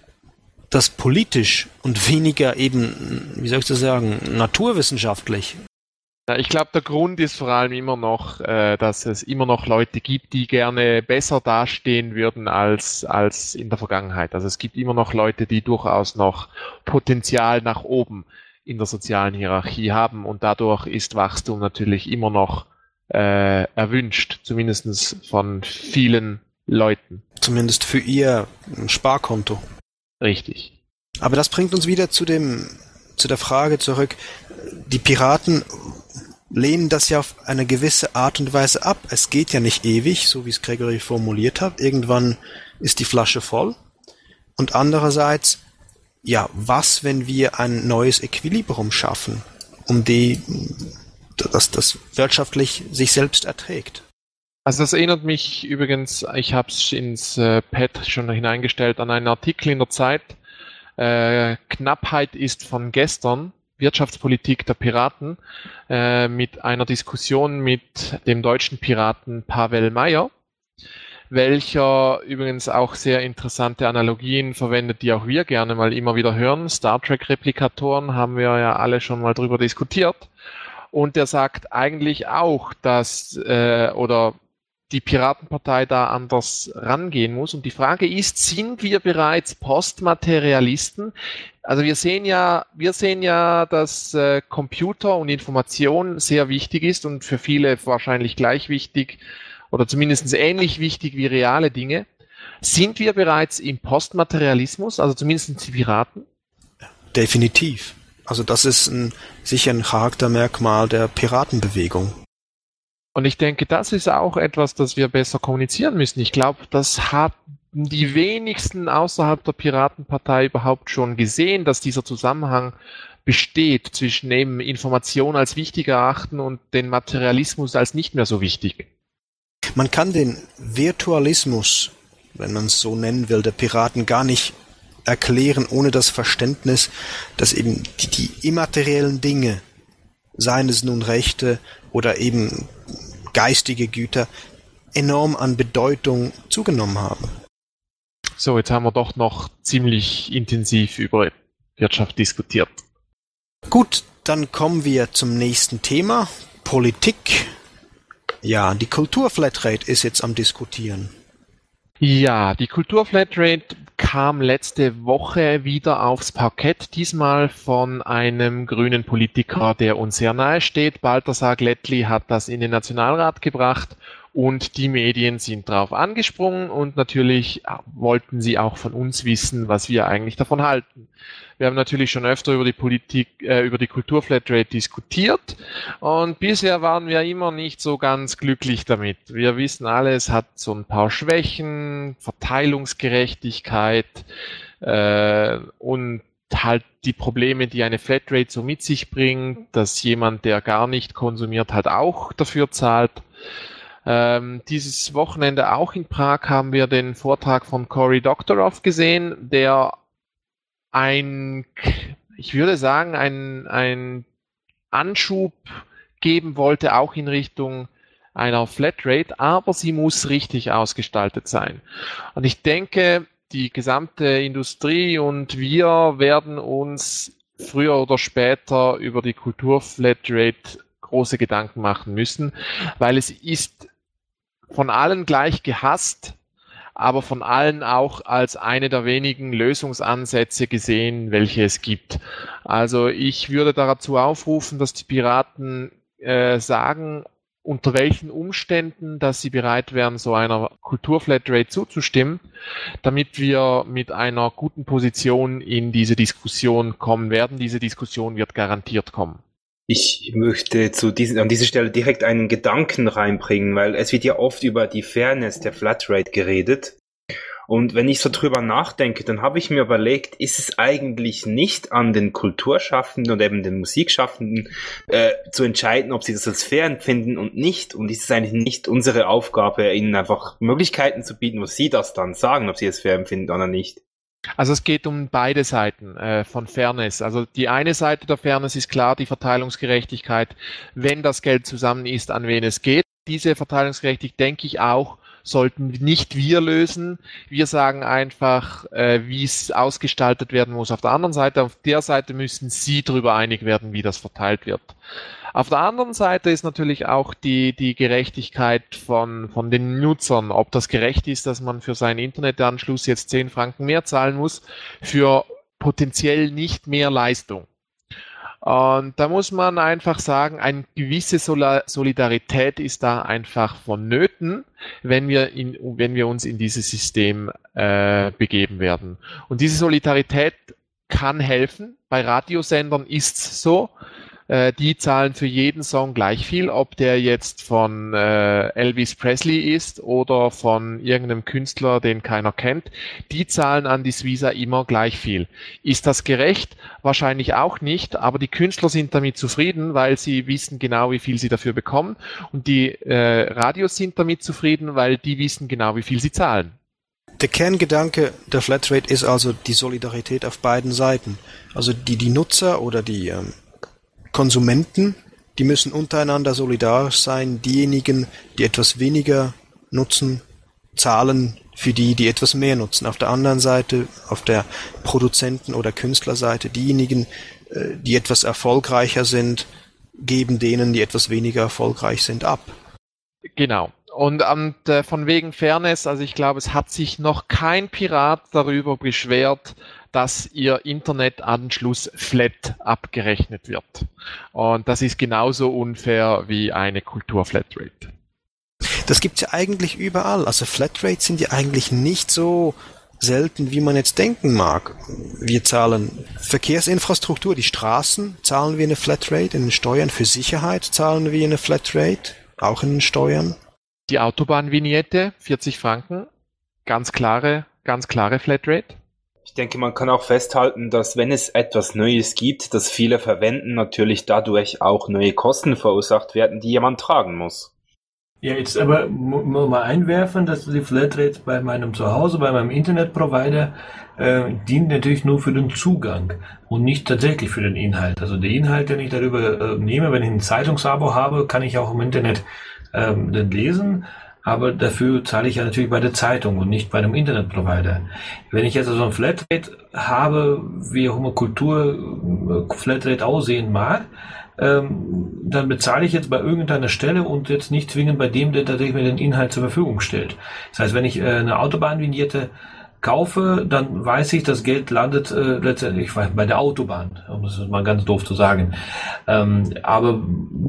das politisch und weniger eben, wie soll ich das sagen, naturwissenschaftlich? Ja, ich glaube, der Grund ist vor allem immer noch, dass es immer noch Leute gibt, die gerne besser dastehen würden als in der Vergangenheit. Also es gibt immer noch Leute, die durchaus noch Potenzial nach oben in der sozialen Hierarchie haben und dadurch ist Wachstum natürlich immer noch erwünscht, zumindest von vielen Leuten. Zumindest für ihr Sparkonto. Richtig. Aber das bringt uns wieder zu der Frage zurück. Die Piraten lehnen das ja auf eine gewisse Art und Weise ab. Es geht ja nicht ewig, so wie es Gregory formuliert hat. Irgendwann ist die Flasche voll. Und andererseits, ja, was, wenn wir ein neues Equilibrium schaffen, dass das wirtschaftlich sich selbst erträgt? Also das erinnert mich übrigens, ich habe es ins Pad schon hineingestellt, an einen Artikel in der Zeit. Knappheit ist von gestern, Wirtschaftspolitik der Piraten, mit einer Diskussion mit dem deutschen Piraten Pavel Meyer, welcher übrigens auch sehr interessante Analogien verwendet, die auch wir gerne mal immer wieder hören. Star Trek-Replikatoren haben wir ja alle schon mal drüber diskutiert. Und der sagt eigentlich auch, dass die Piratenpartei da anders rangehen muss. Und die Frage ist, sind wir bereits Postmaterialisten? Also wir sehen ja, dass Computer und Information sehr wichtig ist und für viele wahrscheinlich gleich wichtig oder zumindest ähnlich wichtig wie reale Dinge. Sind wir bereits im Postmaterialismus, also zumindest die Piraten? Definitiv. Also das ist sicher ein Charaktermerkmal der Piratenbewegung. Und ich denke, das ist auch etwas, das wir besser kommunizieren müssen. Ich glaube, das haben die wenigsten außerhalb der Piratenpartei überhaupt schon gesehen, dass dieser Zusammenhang besteht zwischen eben Information als wichtig erachten und den Materialismus als nicht mehr so wichtig. Man kann den Virtualismus, wenn man es so nennen will, der Piraten gar nicht erklären ohne das Verständnis, dass eben die immateriellen Dinge, seien es nun Rechte oder eben geistige Güter, enorm an Bedeutung zugenommen haben. So, jetzt haben wir doch noch ziemlich intensiv über Wirtschaft diskutiert. Gut, dann kommen wir zum nächsten Thema, Politik. Ja, die Kulturflatrate ist jetzt am Diskutieren. Ja, die Kulturflatrate kam letzte Woche wieder aufs Parkett, diesmal von einem grünen Politiker, der uns sehr nahe steht. Balthasar Glättli hat das in den Nationalrat gebracht und die Medien sind drauf angesprungen und natürlich wollten sie auch von uns wissen, was wir eigentlich davon halten. Wir haben natürlich schon öfter über die Kulturflatrate diskutiert und bisher waren wir immer nicht so ganz glücklich damit. Wir wissen alle, es hat so ein paar Schwächen, Verteilungsgerechtigkeit und halt die Probleme, die eine Flatrate so mit sich bringt, dass jemand, der gar nicht konsumiert, halt auch dafür zahlt. Dieses Wochenende auch in Prag haben wir den Vortrag von Cory Doctorow gesehen, der ich würde sagen, ein Anschub geben wollte, auch in Richtung einer Flatrate, aber sie muss richtig ausgestaltet sein. Und ich denke, die gesamte Industrie und wir werden uns früher oder später über die Kulturflatrate große Gedanken machen müssen, weil es ist von allen gleich gehasst, aber von allen auch als eine der wenigen Lösungsansätze gesehen, welche es gibt. Also ich würde dazu aufrufen, dass die Piraten sagen, unter welchen Umständen, dass sie bereit wären, so einer Kulturflatrate zuzustimmen, damit wir mit einer guten Position in diese Diskussion kommen werden. Diese Diskussion wird garantiert kommen. Ich möchte an dieser Stelle direkt einen Gedanken reinbringen, weil es wird ja oft über die Fairness der Flatrate geredet. Und wenn ich so drüber nachdenke, dann habe ich mir überlegt, ist es eigentlich nicht an den Kulturschaffenden und eben den Musikschaffenden zu entscheiden, ob sie das als fair empfinden und nicht. Und ist es eigentlich nicht unsere Aufgabe, ihnen einfach Möglichkeiten zu bieten, wo sie das dann sagen, ob sie es fair empfinden oder nicht? Also es geht um beide Seiten von Fairness. Also die eine Seite der Fairness ist klar die Verteilungsgerechtigkeit, wenn das Geld zusammen ist, an wen es geht. Diese Verteilungsgerechtigkeit, denke ich auch, sollten nicht wir lösen. Wir sagen einfach, wie es ausgestaltet werden muss auf der anderen Seite. Auf der Seite müssen Sie darüber einig werden, wie das verteilt wird. Auf der anderen Seite ist natürlich auch die Gerechtigkeit von den Nutzern, ob das gerecht ist, dass man für seinen Internetanschluss jetzt 10 Franken mehr zahlen muss, für potenziell nicht mehr Leistung. Und da muss man einfach sagen, eine gewisse Solidarität ist da einfach vonnöten, wenn wir uns in dieses System begeben werden. Und diese Solidarität kann helfen. Bei Radiosendern ist's so. Die zahlen für jeden Song gleich viel, ob der jetzt von Elvis Presley ist oder von irgendeinem Künstler, den keiner kennt. Die zahlen an die Suiza immer gleich viel. Ist das gerecht? Wahrscheinlich auch nicht, aber die Künstler sind damit zufrieden, weil sie wissen genau, wie viel sie dafür bekommen. Und die Radios sind damit zufrieden, weil die wissen genau, wie viel sie zahlen. Der Kerngedanke der Flatrate ist also die Solidarität auf beiden Seiten. Also die Nutzer oder die Konsumenten, die müssen untereinander solidarisch sein. Diejenigen, die etwas weniger nutzen, zahlen für die etwas mehr nutzen. Auf der anderen Seite, auf der Produzenten- oder Künstlerseite, diejenigen, die etwas erfolgreicher sind, geben denen, die etwas weniger erfolgreich sind, ab. Genau. Und von wegen Fairness, also ich glaube, es hat sich noch kein Pirat darüber beschwert, dass ihr Internetanschluss flat abgerechnet wird. Und das ist genauso unfair wie eine Kulturflatrate. Das gibt's ja eigentlich überall. Also Flatrates sind ja eigentlich nicht so selten, wie man jetzt denken mag. Wir zahlen Verkehrsinfrastruktur, die Straßen, zahlen wir eine Flatrate, in den Steuern für Sicherheit zahlen wir eine Flatrate, auch in den Steuern. Die Autobahnvignette, 40 Franken, ganz klare Flatrate. Ich denke, man kann auch festhalten, dass wenn es etwas Neues gibt, das viele verwenden, natürlich dadurch auch neue Kosten verursacht werden, die jemand tragen muss. Ja, jetzt aber mal einwerfen, dass die Flatrate bei meinem Zuhause, bei meinem Internetprovider, dient natürlich nur für den Zugang und nicht tatsächlich für den Inhalt. Also der Inhalt, den ich darüber nehme, wenn ich ein Zeitungsabo habe, kann ich auch im Internet den lesen, aber dafür zahle ich ja natürlich bei der Zeitung und nicht bei dem Internetprovider. Wenn ich jetzt also ein Flatrate habe, wie auch immer Kultur Flatrate aussehen mag, dann bezahle ich jetzt bei irgendeiner Stelle und jetzt nicht zwingend bei dem, der tatsächlich mir den Inhalt zur Verfügung stellt. Das heißt, wenn ich eine Autobahnvignette kaufe, dann weiß ich, das Geld landet letztendlich bei der Autobahn, um das mal ganz doof zu sagen. Aber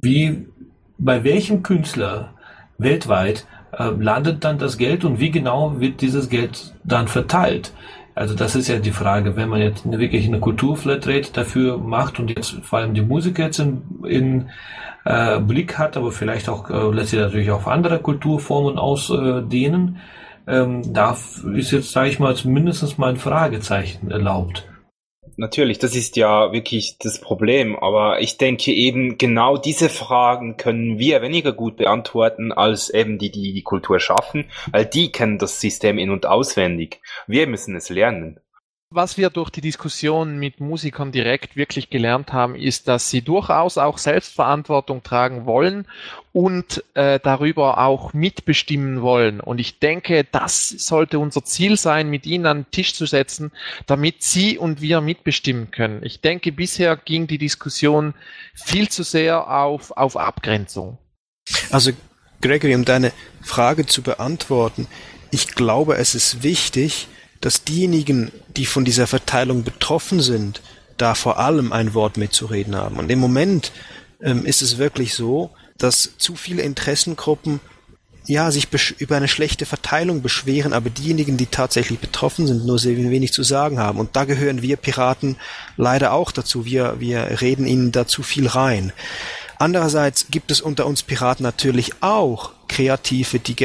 bei welchem Künstler weltweit landet dann das Geld und wie genau wird dieses Geld dann verteilt? Also das ist ja die Frage, wenn man jetzt wirklich eine Kulturflatrate dafür macht und jetzt vor allem die Musiker jetzt in Blick hat, aber vielleicht auch lässt sich natürlich auf andere Kulturformen ausdehnen, da ist jetzt, sage ich mal, mindestens mal ein Fragezeichen erlaubt. Natürlich, das ist ja wirklich das Problem, aber ich denke eben, genau diese Fragen können wir weniger gut beantworten, als eben die Kultur schaffen, weil die kennen das System in- und auswendig. Wir müssen es lernen. Was wir durch die Diskussion mit Musikern direkt wirklich gelernt haben, ist, dass sie durchaus auch Selbstverantwortung tragen wollen und darüber auch mitbestimmen wollen. Und ich denke, das sollte unser Ziel sein, mit ihnen an den Tisch zu setzen, damit sie und wir mitbestimmen können. Ich denke, bisher ging die Diskussion viel zu sehr auf Abgrenzung. Also Gregory, um deine Frage zu beantworten, ich glaube, es ist wichtig, dass diejenigen, die von dieser Verteilung betroffen sind, da vor allem ein Wort mitzureden haben. Und im Moment ist es wirklich so, dass zu viele Interessengruppen sich über eine schlechte Verteilung beschweren, aber diejenigen, die tatsächlich betroffen sind, nur sehr wenig zu sagen haben. Und da gehören wir Piraten leider auch dazu. Wir reden ihnen da zu viel rein. Andererseits gibt es unter uns Piraten natürlich auch Kreative, die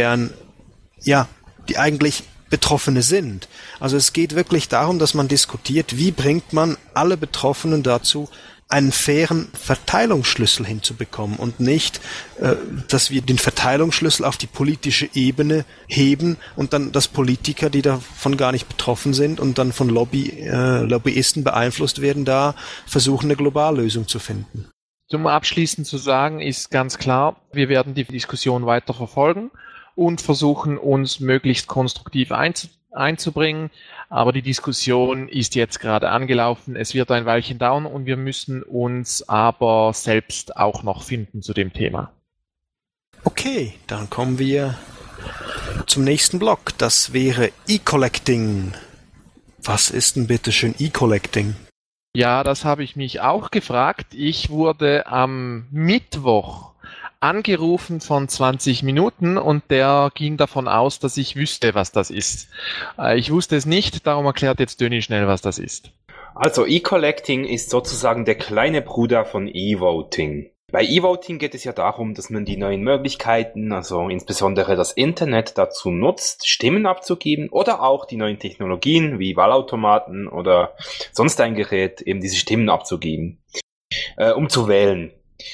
die eigentlich Betroffene sind. Also es geht wirklich darum, dass man diskutiert, wie bringt man alle Betroffenen dazu, einen fairen Verteilungsschlüssel hinzubekommen und nicht, dass wir den Verteilungsschlüssel auf die politische Ebene heben und dann, dass Politiker, die davon gar nicht betroffen sind und dann von Lobbyisten beeinflusst werden, da versuchen, eine Globallösung zu finden. Zum Abschließen zu sagen ist ganz klar, wir werden die Diskussion weiter verfolgen und versuchen, uns möglichst konstruktiv einzubringen. Aber die Diskussion ist jetzt gerade angelaufen. Es wird ein Weilchen dauern und wir müssen uns aber selbst auch noch finden zu dem Thema. Okay, dann kommen wir zum nächsten Block. Das wäre E-Collecting. Was ist denn bitte schön E-Collecting? Ja, das habe ich mich auch gefragt. Ich wurde am Mittwoch angerufen von 20 Minuten und der ging davon aus, dass ich wüsste, was das ist. Ich wusste es nicht, darum erklärt jetzt Döni schnell, was das ist. Also E-Collecting ist sozusagen der kleine Bruder von E-Voting. Bei E-Voting geht es ja darum, dass man die neuen Möglichkeiten, also insbesondere das Internet, dazu nutzt, Stimmen abzugeben oder auch die neuen Technologien wie Wahlautomaten oder sonst ein Gerät, eben diese Stimmen abzugeben, um zu wählen.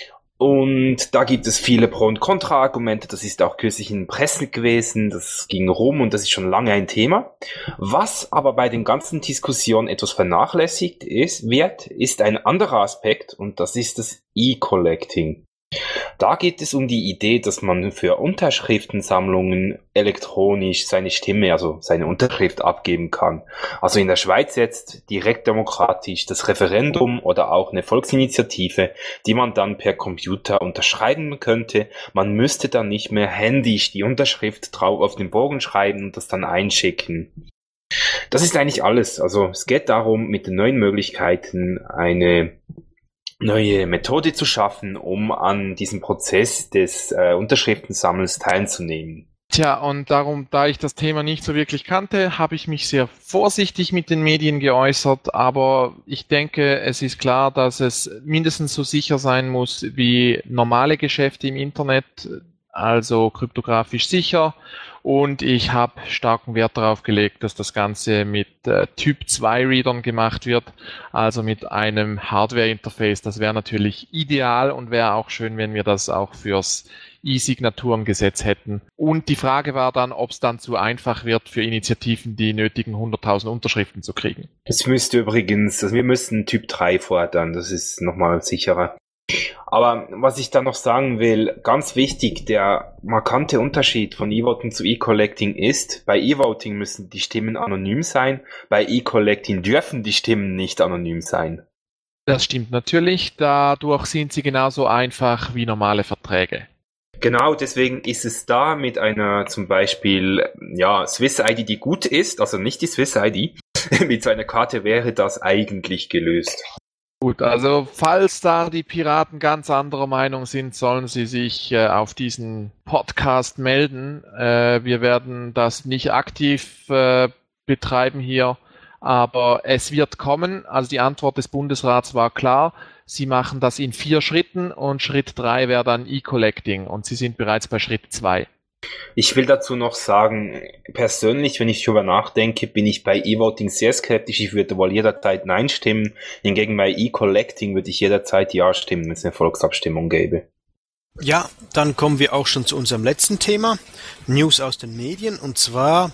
Und da gibt es viele Pro- und Kontra-Argumente, das ist auch kürzlich in Presse gewesen, das ging rum und das ist schon lange ein Thema. Was aber bei den ganzen Diskussionen etwas vernachlässigt ist ein anderer Aspekt und das ist das E-Collecting. Da geht es um die Idee, dass man für Unterschriftensammlungen elektronisch seine Stimme, also seine Unterschrift abgeben kann. Also in der Schweiz jetzt direkt demokratisch das Referendum oder auch eine Volksinitiative, die man dann per Computer unterschreiben könnte. Man müsste dann nicht mehr händisch die Unterschrift drauf auf den Bogen schreiben und das dann einschicken. Das ist eigentlich alles. Also es geht darum, mit den neuen Möglichkeiten eine neue Methode zu schaffen, um an diesem Prozess des Unterschriftensammels teilzunehmen. Tja, und darum, da ich das Thema nicht so wirklich kannte, habe ich mich sehr vorsichtig mit den Medien geäußert, aber ich denke, es ist klar, dass es mindestens so sicher sein muss wie normale Geschäfte im Internet, also kryptografisch sicher. Und ich habe starken Wert darauf gelegt, dass das Ganze mit Typ-2-Readern gemacht wird, also mit einem Hardware-Interface. Das wäre natürlich ideal und wäre auch schön, wenn wir das auch fürs E-Signaturengesetz hätten. Und die Frage war dann, ob es dann zu einfach wird für Initiativen, die nötigen 100.000 Unterschriften zu kriegen. Das müsste übrigens, also wir müssten Typ 3 fordern, das ist nochmal sicherer. Aber was ich da noch sagen will, ganz wichtig, der markante Unterschied von E-Voting zu E-Collecting ist, bei E-Voting müssen die Stimmen anonym sein, bei E-Collecting dürfen die Stimmen nicht anonym sein. Das stimmt natürlich, dadurch sind sie genauso einfach wie normale Verträge. Genau, deswegen ist es da mit einer zum Beispiel Swiss-ID, die gut ist, also nicht die Swiss-ID, mit so einer Karte wäre das eigentlich gelöst. Gut, also falls da die Piraten ganz anderer Meinung sind, sollen sie sich auf diesen Podcast melden. Wir werden das nicht aktiv betreiben hier, aber es wird kommen. Also die Antwort des Bundesrats war klar. Sie machen das in 4 Schritten und Schritt 3 wäre dann E-Collecting und sie sind bereits bei Schritt 2. Ich will dazu noch sagen, persönlich, wenn ich darüber nachdenke, bin ich bei E-Voting sehr skeptisch. Ich würde wohl jederzeit Nein stimmen. Hingegen bei E-Collecting würde ich jederzeit Ja stimmen, wenn es eine Volksabstimmung gäbe. Ja, dann kommen wir auch schon zu unserem letzten Thema. News aus den Medien. Und zwar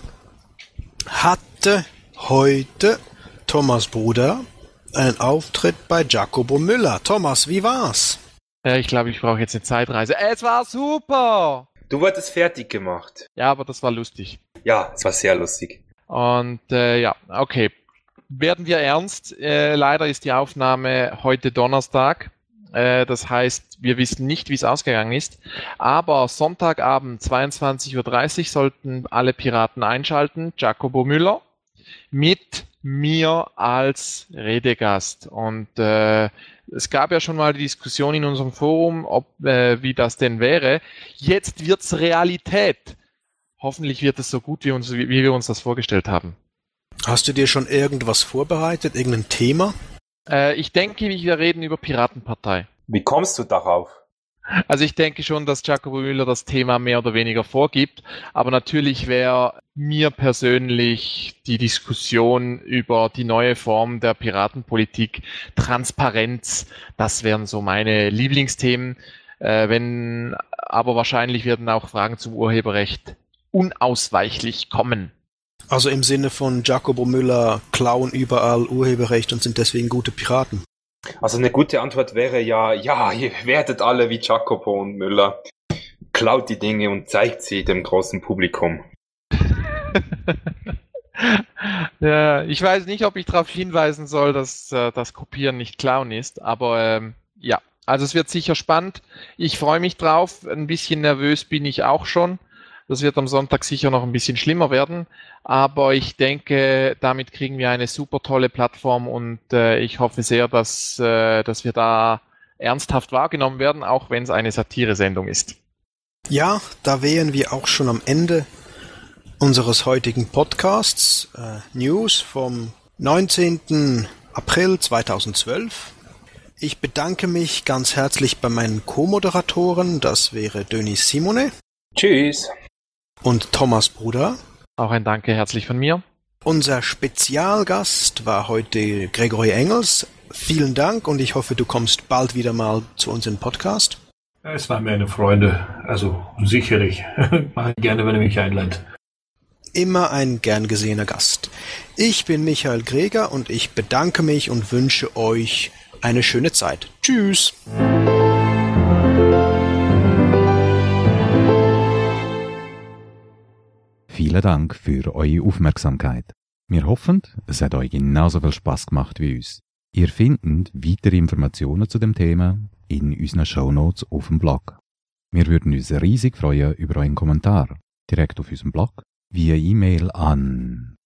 hatte heute Thomas Bruder einen Auftritt bei Jacobo Müller. Thomas, wie war's? Ich glaube, ich brauche jetzt eine Zeitreise. Es war super! Du wurdest fertig gemacht. Ja, aber das war lustig. Ja, es war sehr lustig. Und okay. Werden wir ernst? Leider ist die Aufnahme heute Donnerstag. Das heißt, wir wissen nicht, wie es ausgegangen ist. Aber Sonntagabend 22.30 Uhr sollten alle Piraten einschalten. Jacobo Müller mit mir als Redegast. Und es gab ja schon mal die Diskussion in unserem Forum, wie das denn wäre. Jetzt wird's Realität. Hoffentlich wird es so gut, wie wir uns das vorgestellt haben. Hast du dir schon irgendwas vorbereitet, irgendein Thema? Ich denke, wir reden über Piratenpartei. Wie kommst du darauf? Also ich denke schon, dass Jacobo Müller das Thema mehr oder weniger vorgibt, aber natürlich wäre mir persönlich die Diskussion über die neue Form der Piratenpolitik, Transparenz, das wären so meine Lieblingsthemen, aber wahrscheinlich werden auch Fragen zum Urheberrecht unausweichlich kommen. Also im Sinne von Jacobo Müller klauen überall Urheberrecht und sind deswegen gute Piraten. Also eine gute Antwort wäre ja, ihr werdet alle wie Jacobo und Müller. Klaut die Dinge und zeigt sie dem großen Publikum. Ja, ich weiß nicht, ob ich darauf hinweisen soll, dass das Kopieren nicht Klauen ist, aber ja, also es wird sicher spannend. Ich freue mich drauf, ein bisschen nervös bin ich auch schon. Das wird am Sonntag sicher noch ein bisschen schlimmer werden, aber ich denke, damit kriegen wir eine super tolle Plattform und ich hoffe sehr, dass wir da ernsthaft wahrgenommen werden, auch wenn es eine Satiresendung ist. Ja, da wären wir auch schon am Ende unseres heutigen Podcasts. News vom 19. April 2012. Ich bedanke mich ganz herzlich bei meinen Co-Moderatoren, das wäre Denis Simone. Tschüss. Und Thomas Bruder. Auch ein Danke herzlich von mir. Unser Spezialgast war heute Gregory Engels. Vielen Dank und ich hoffe, du kommst bald wieder mal zu unserem Podcast. Es war mir eine Freude, also sicherlich. Mache ich gerne, wenn ihr mich einladet. Immer ein gern gesehener Gast. Ich bin Michael Greger und ich bedanke mich und wünsche euch eine schöne Zeit. Tschüss! Vielen Dank für eure Aufmerksamkeit. Wir hoffen, es hat euch genauso viel Spass gemacht wie uns. Ihr findet weitere Informationen zu dem Thema in unseren Shownotes auf dem Blog. Wir würden uns riesig freuen über euren Kommentar direkt auf unserem Blog, via E-Mail an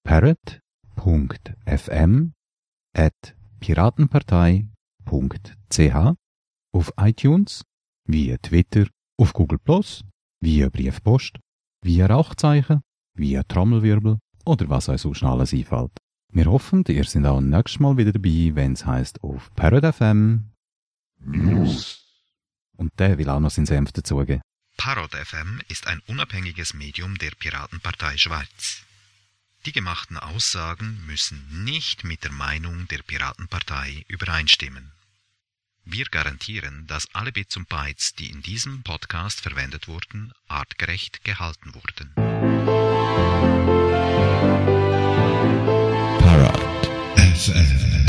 parrot.fm@piratenpartei.ch, auf iTunes, via Twitter, auf Google+, via Briefpost, via Rauchzeichen, via Trommelwirbel oder was euch sonst alles einfällt. Wir hoffen, ihr seid auch nächstes Mal wieder dabei, wenn es heisst auf Parrot FM News. Und der will auch noch seinen Senf dazugeben. Parrot FM ist ein unabhängiges Medium der Piratenpartei Schweiz. Die gemachten Aussagen müssen nicht mit der Meinung der Piratenpartei übereinstimmen. Wir garantieren, dass alle Bits und Bytes, die in diesem Podcast verwendet wurden, artgerecht gehalten wurden. Parrot FM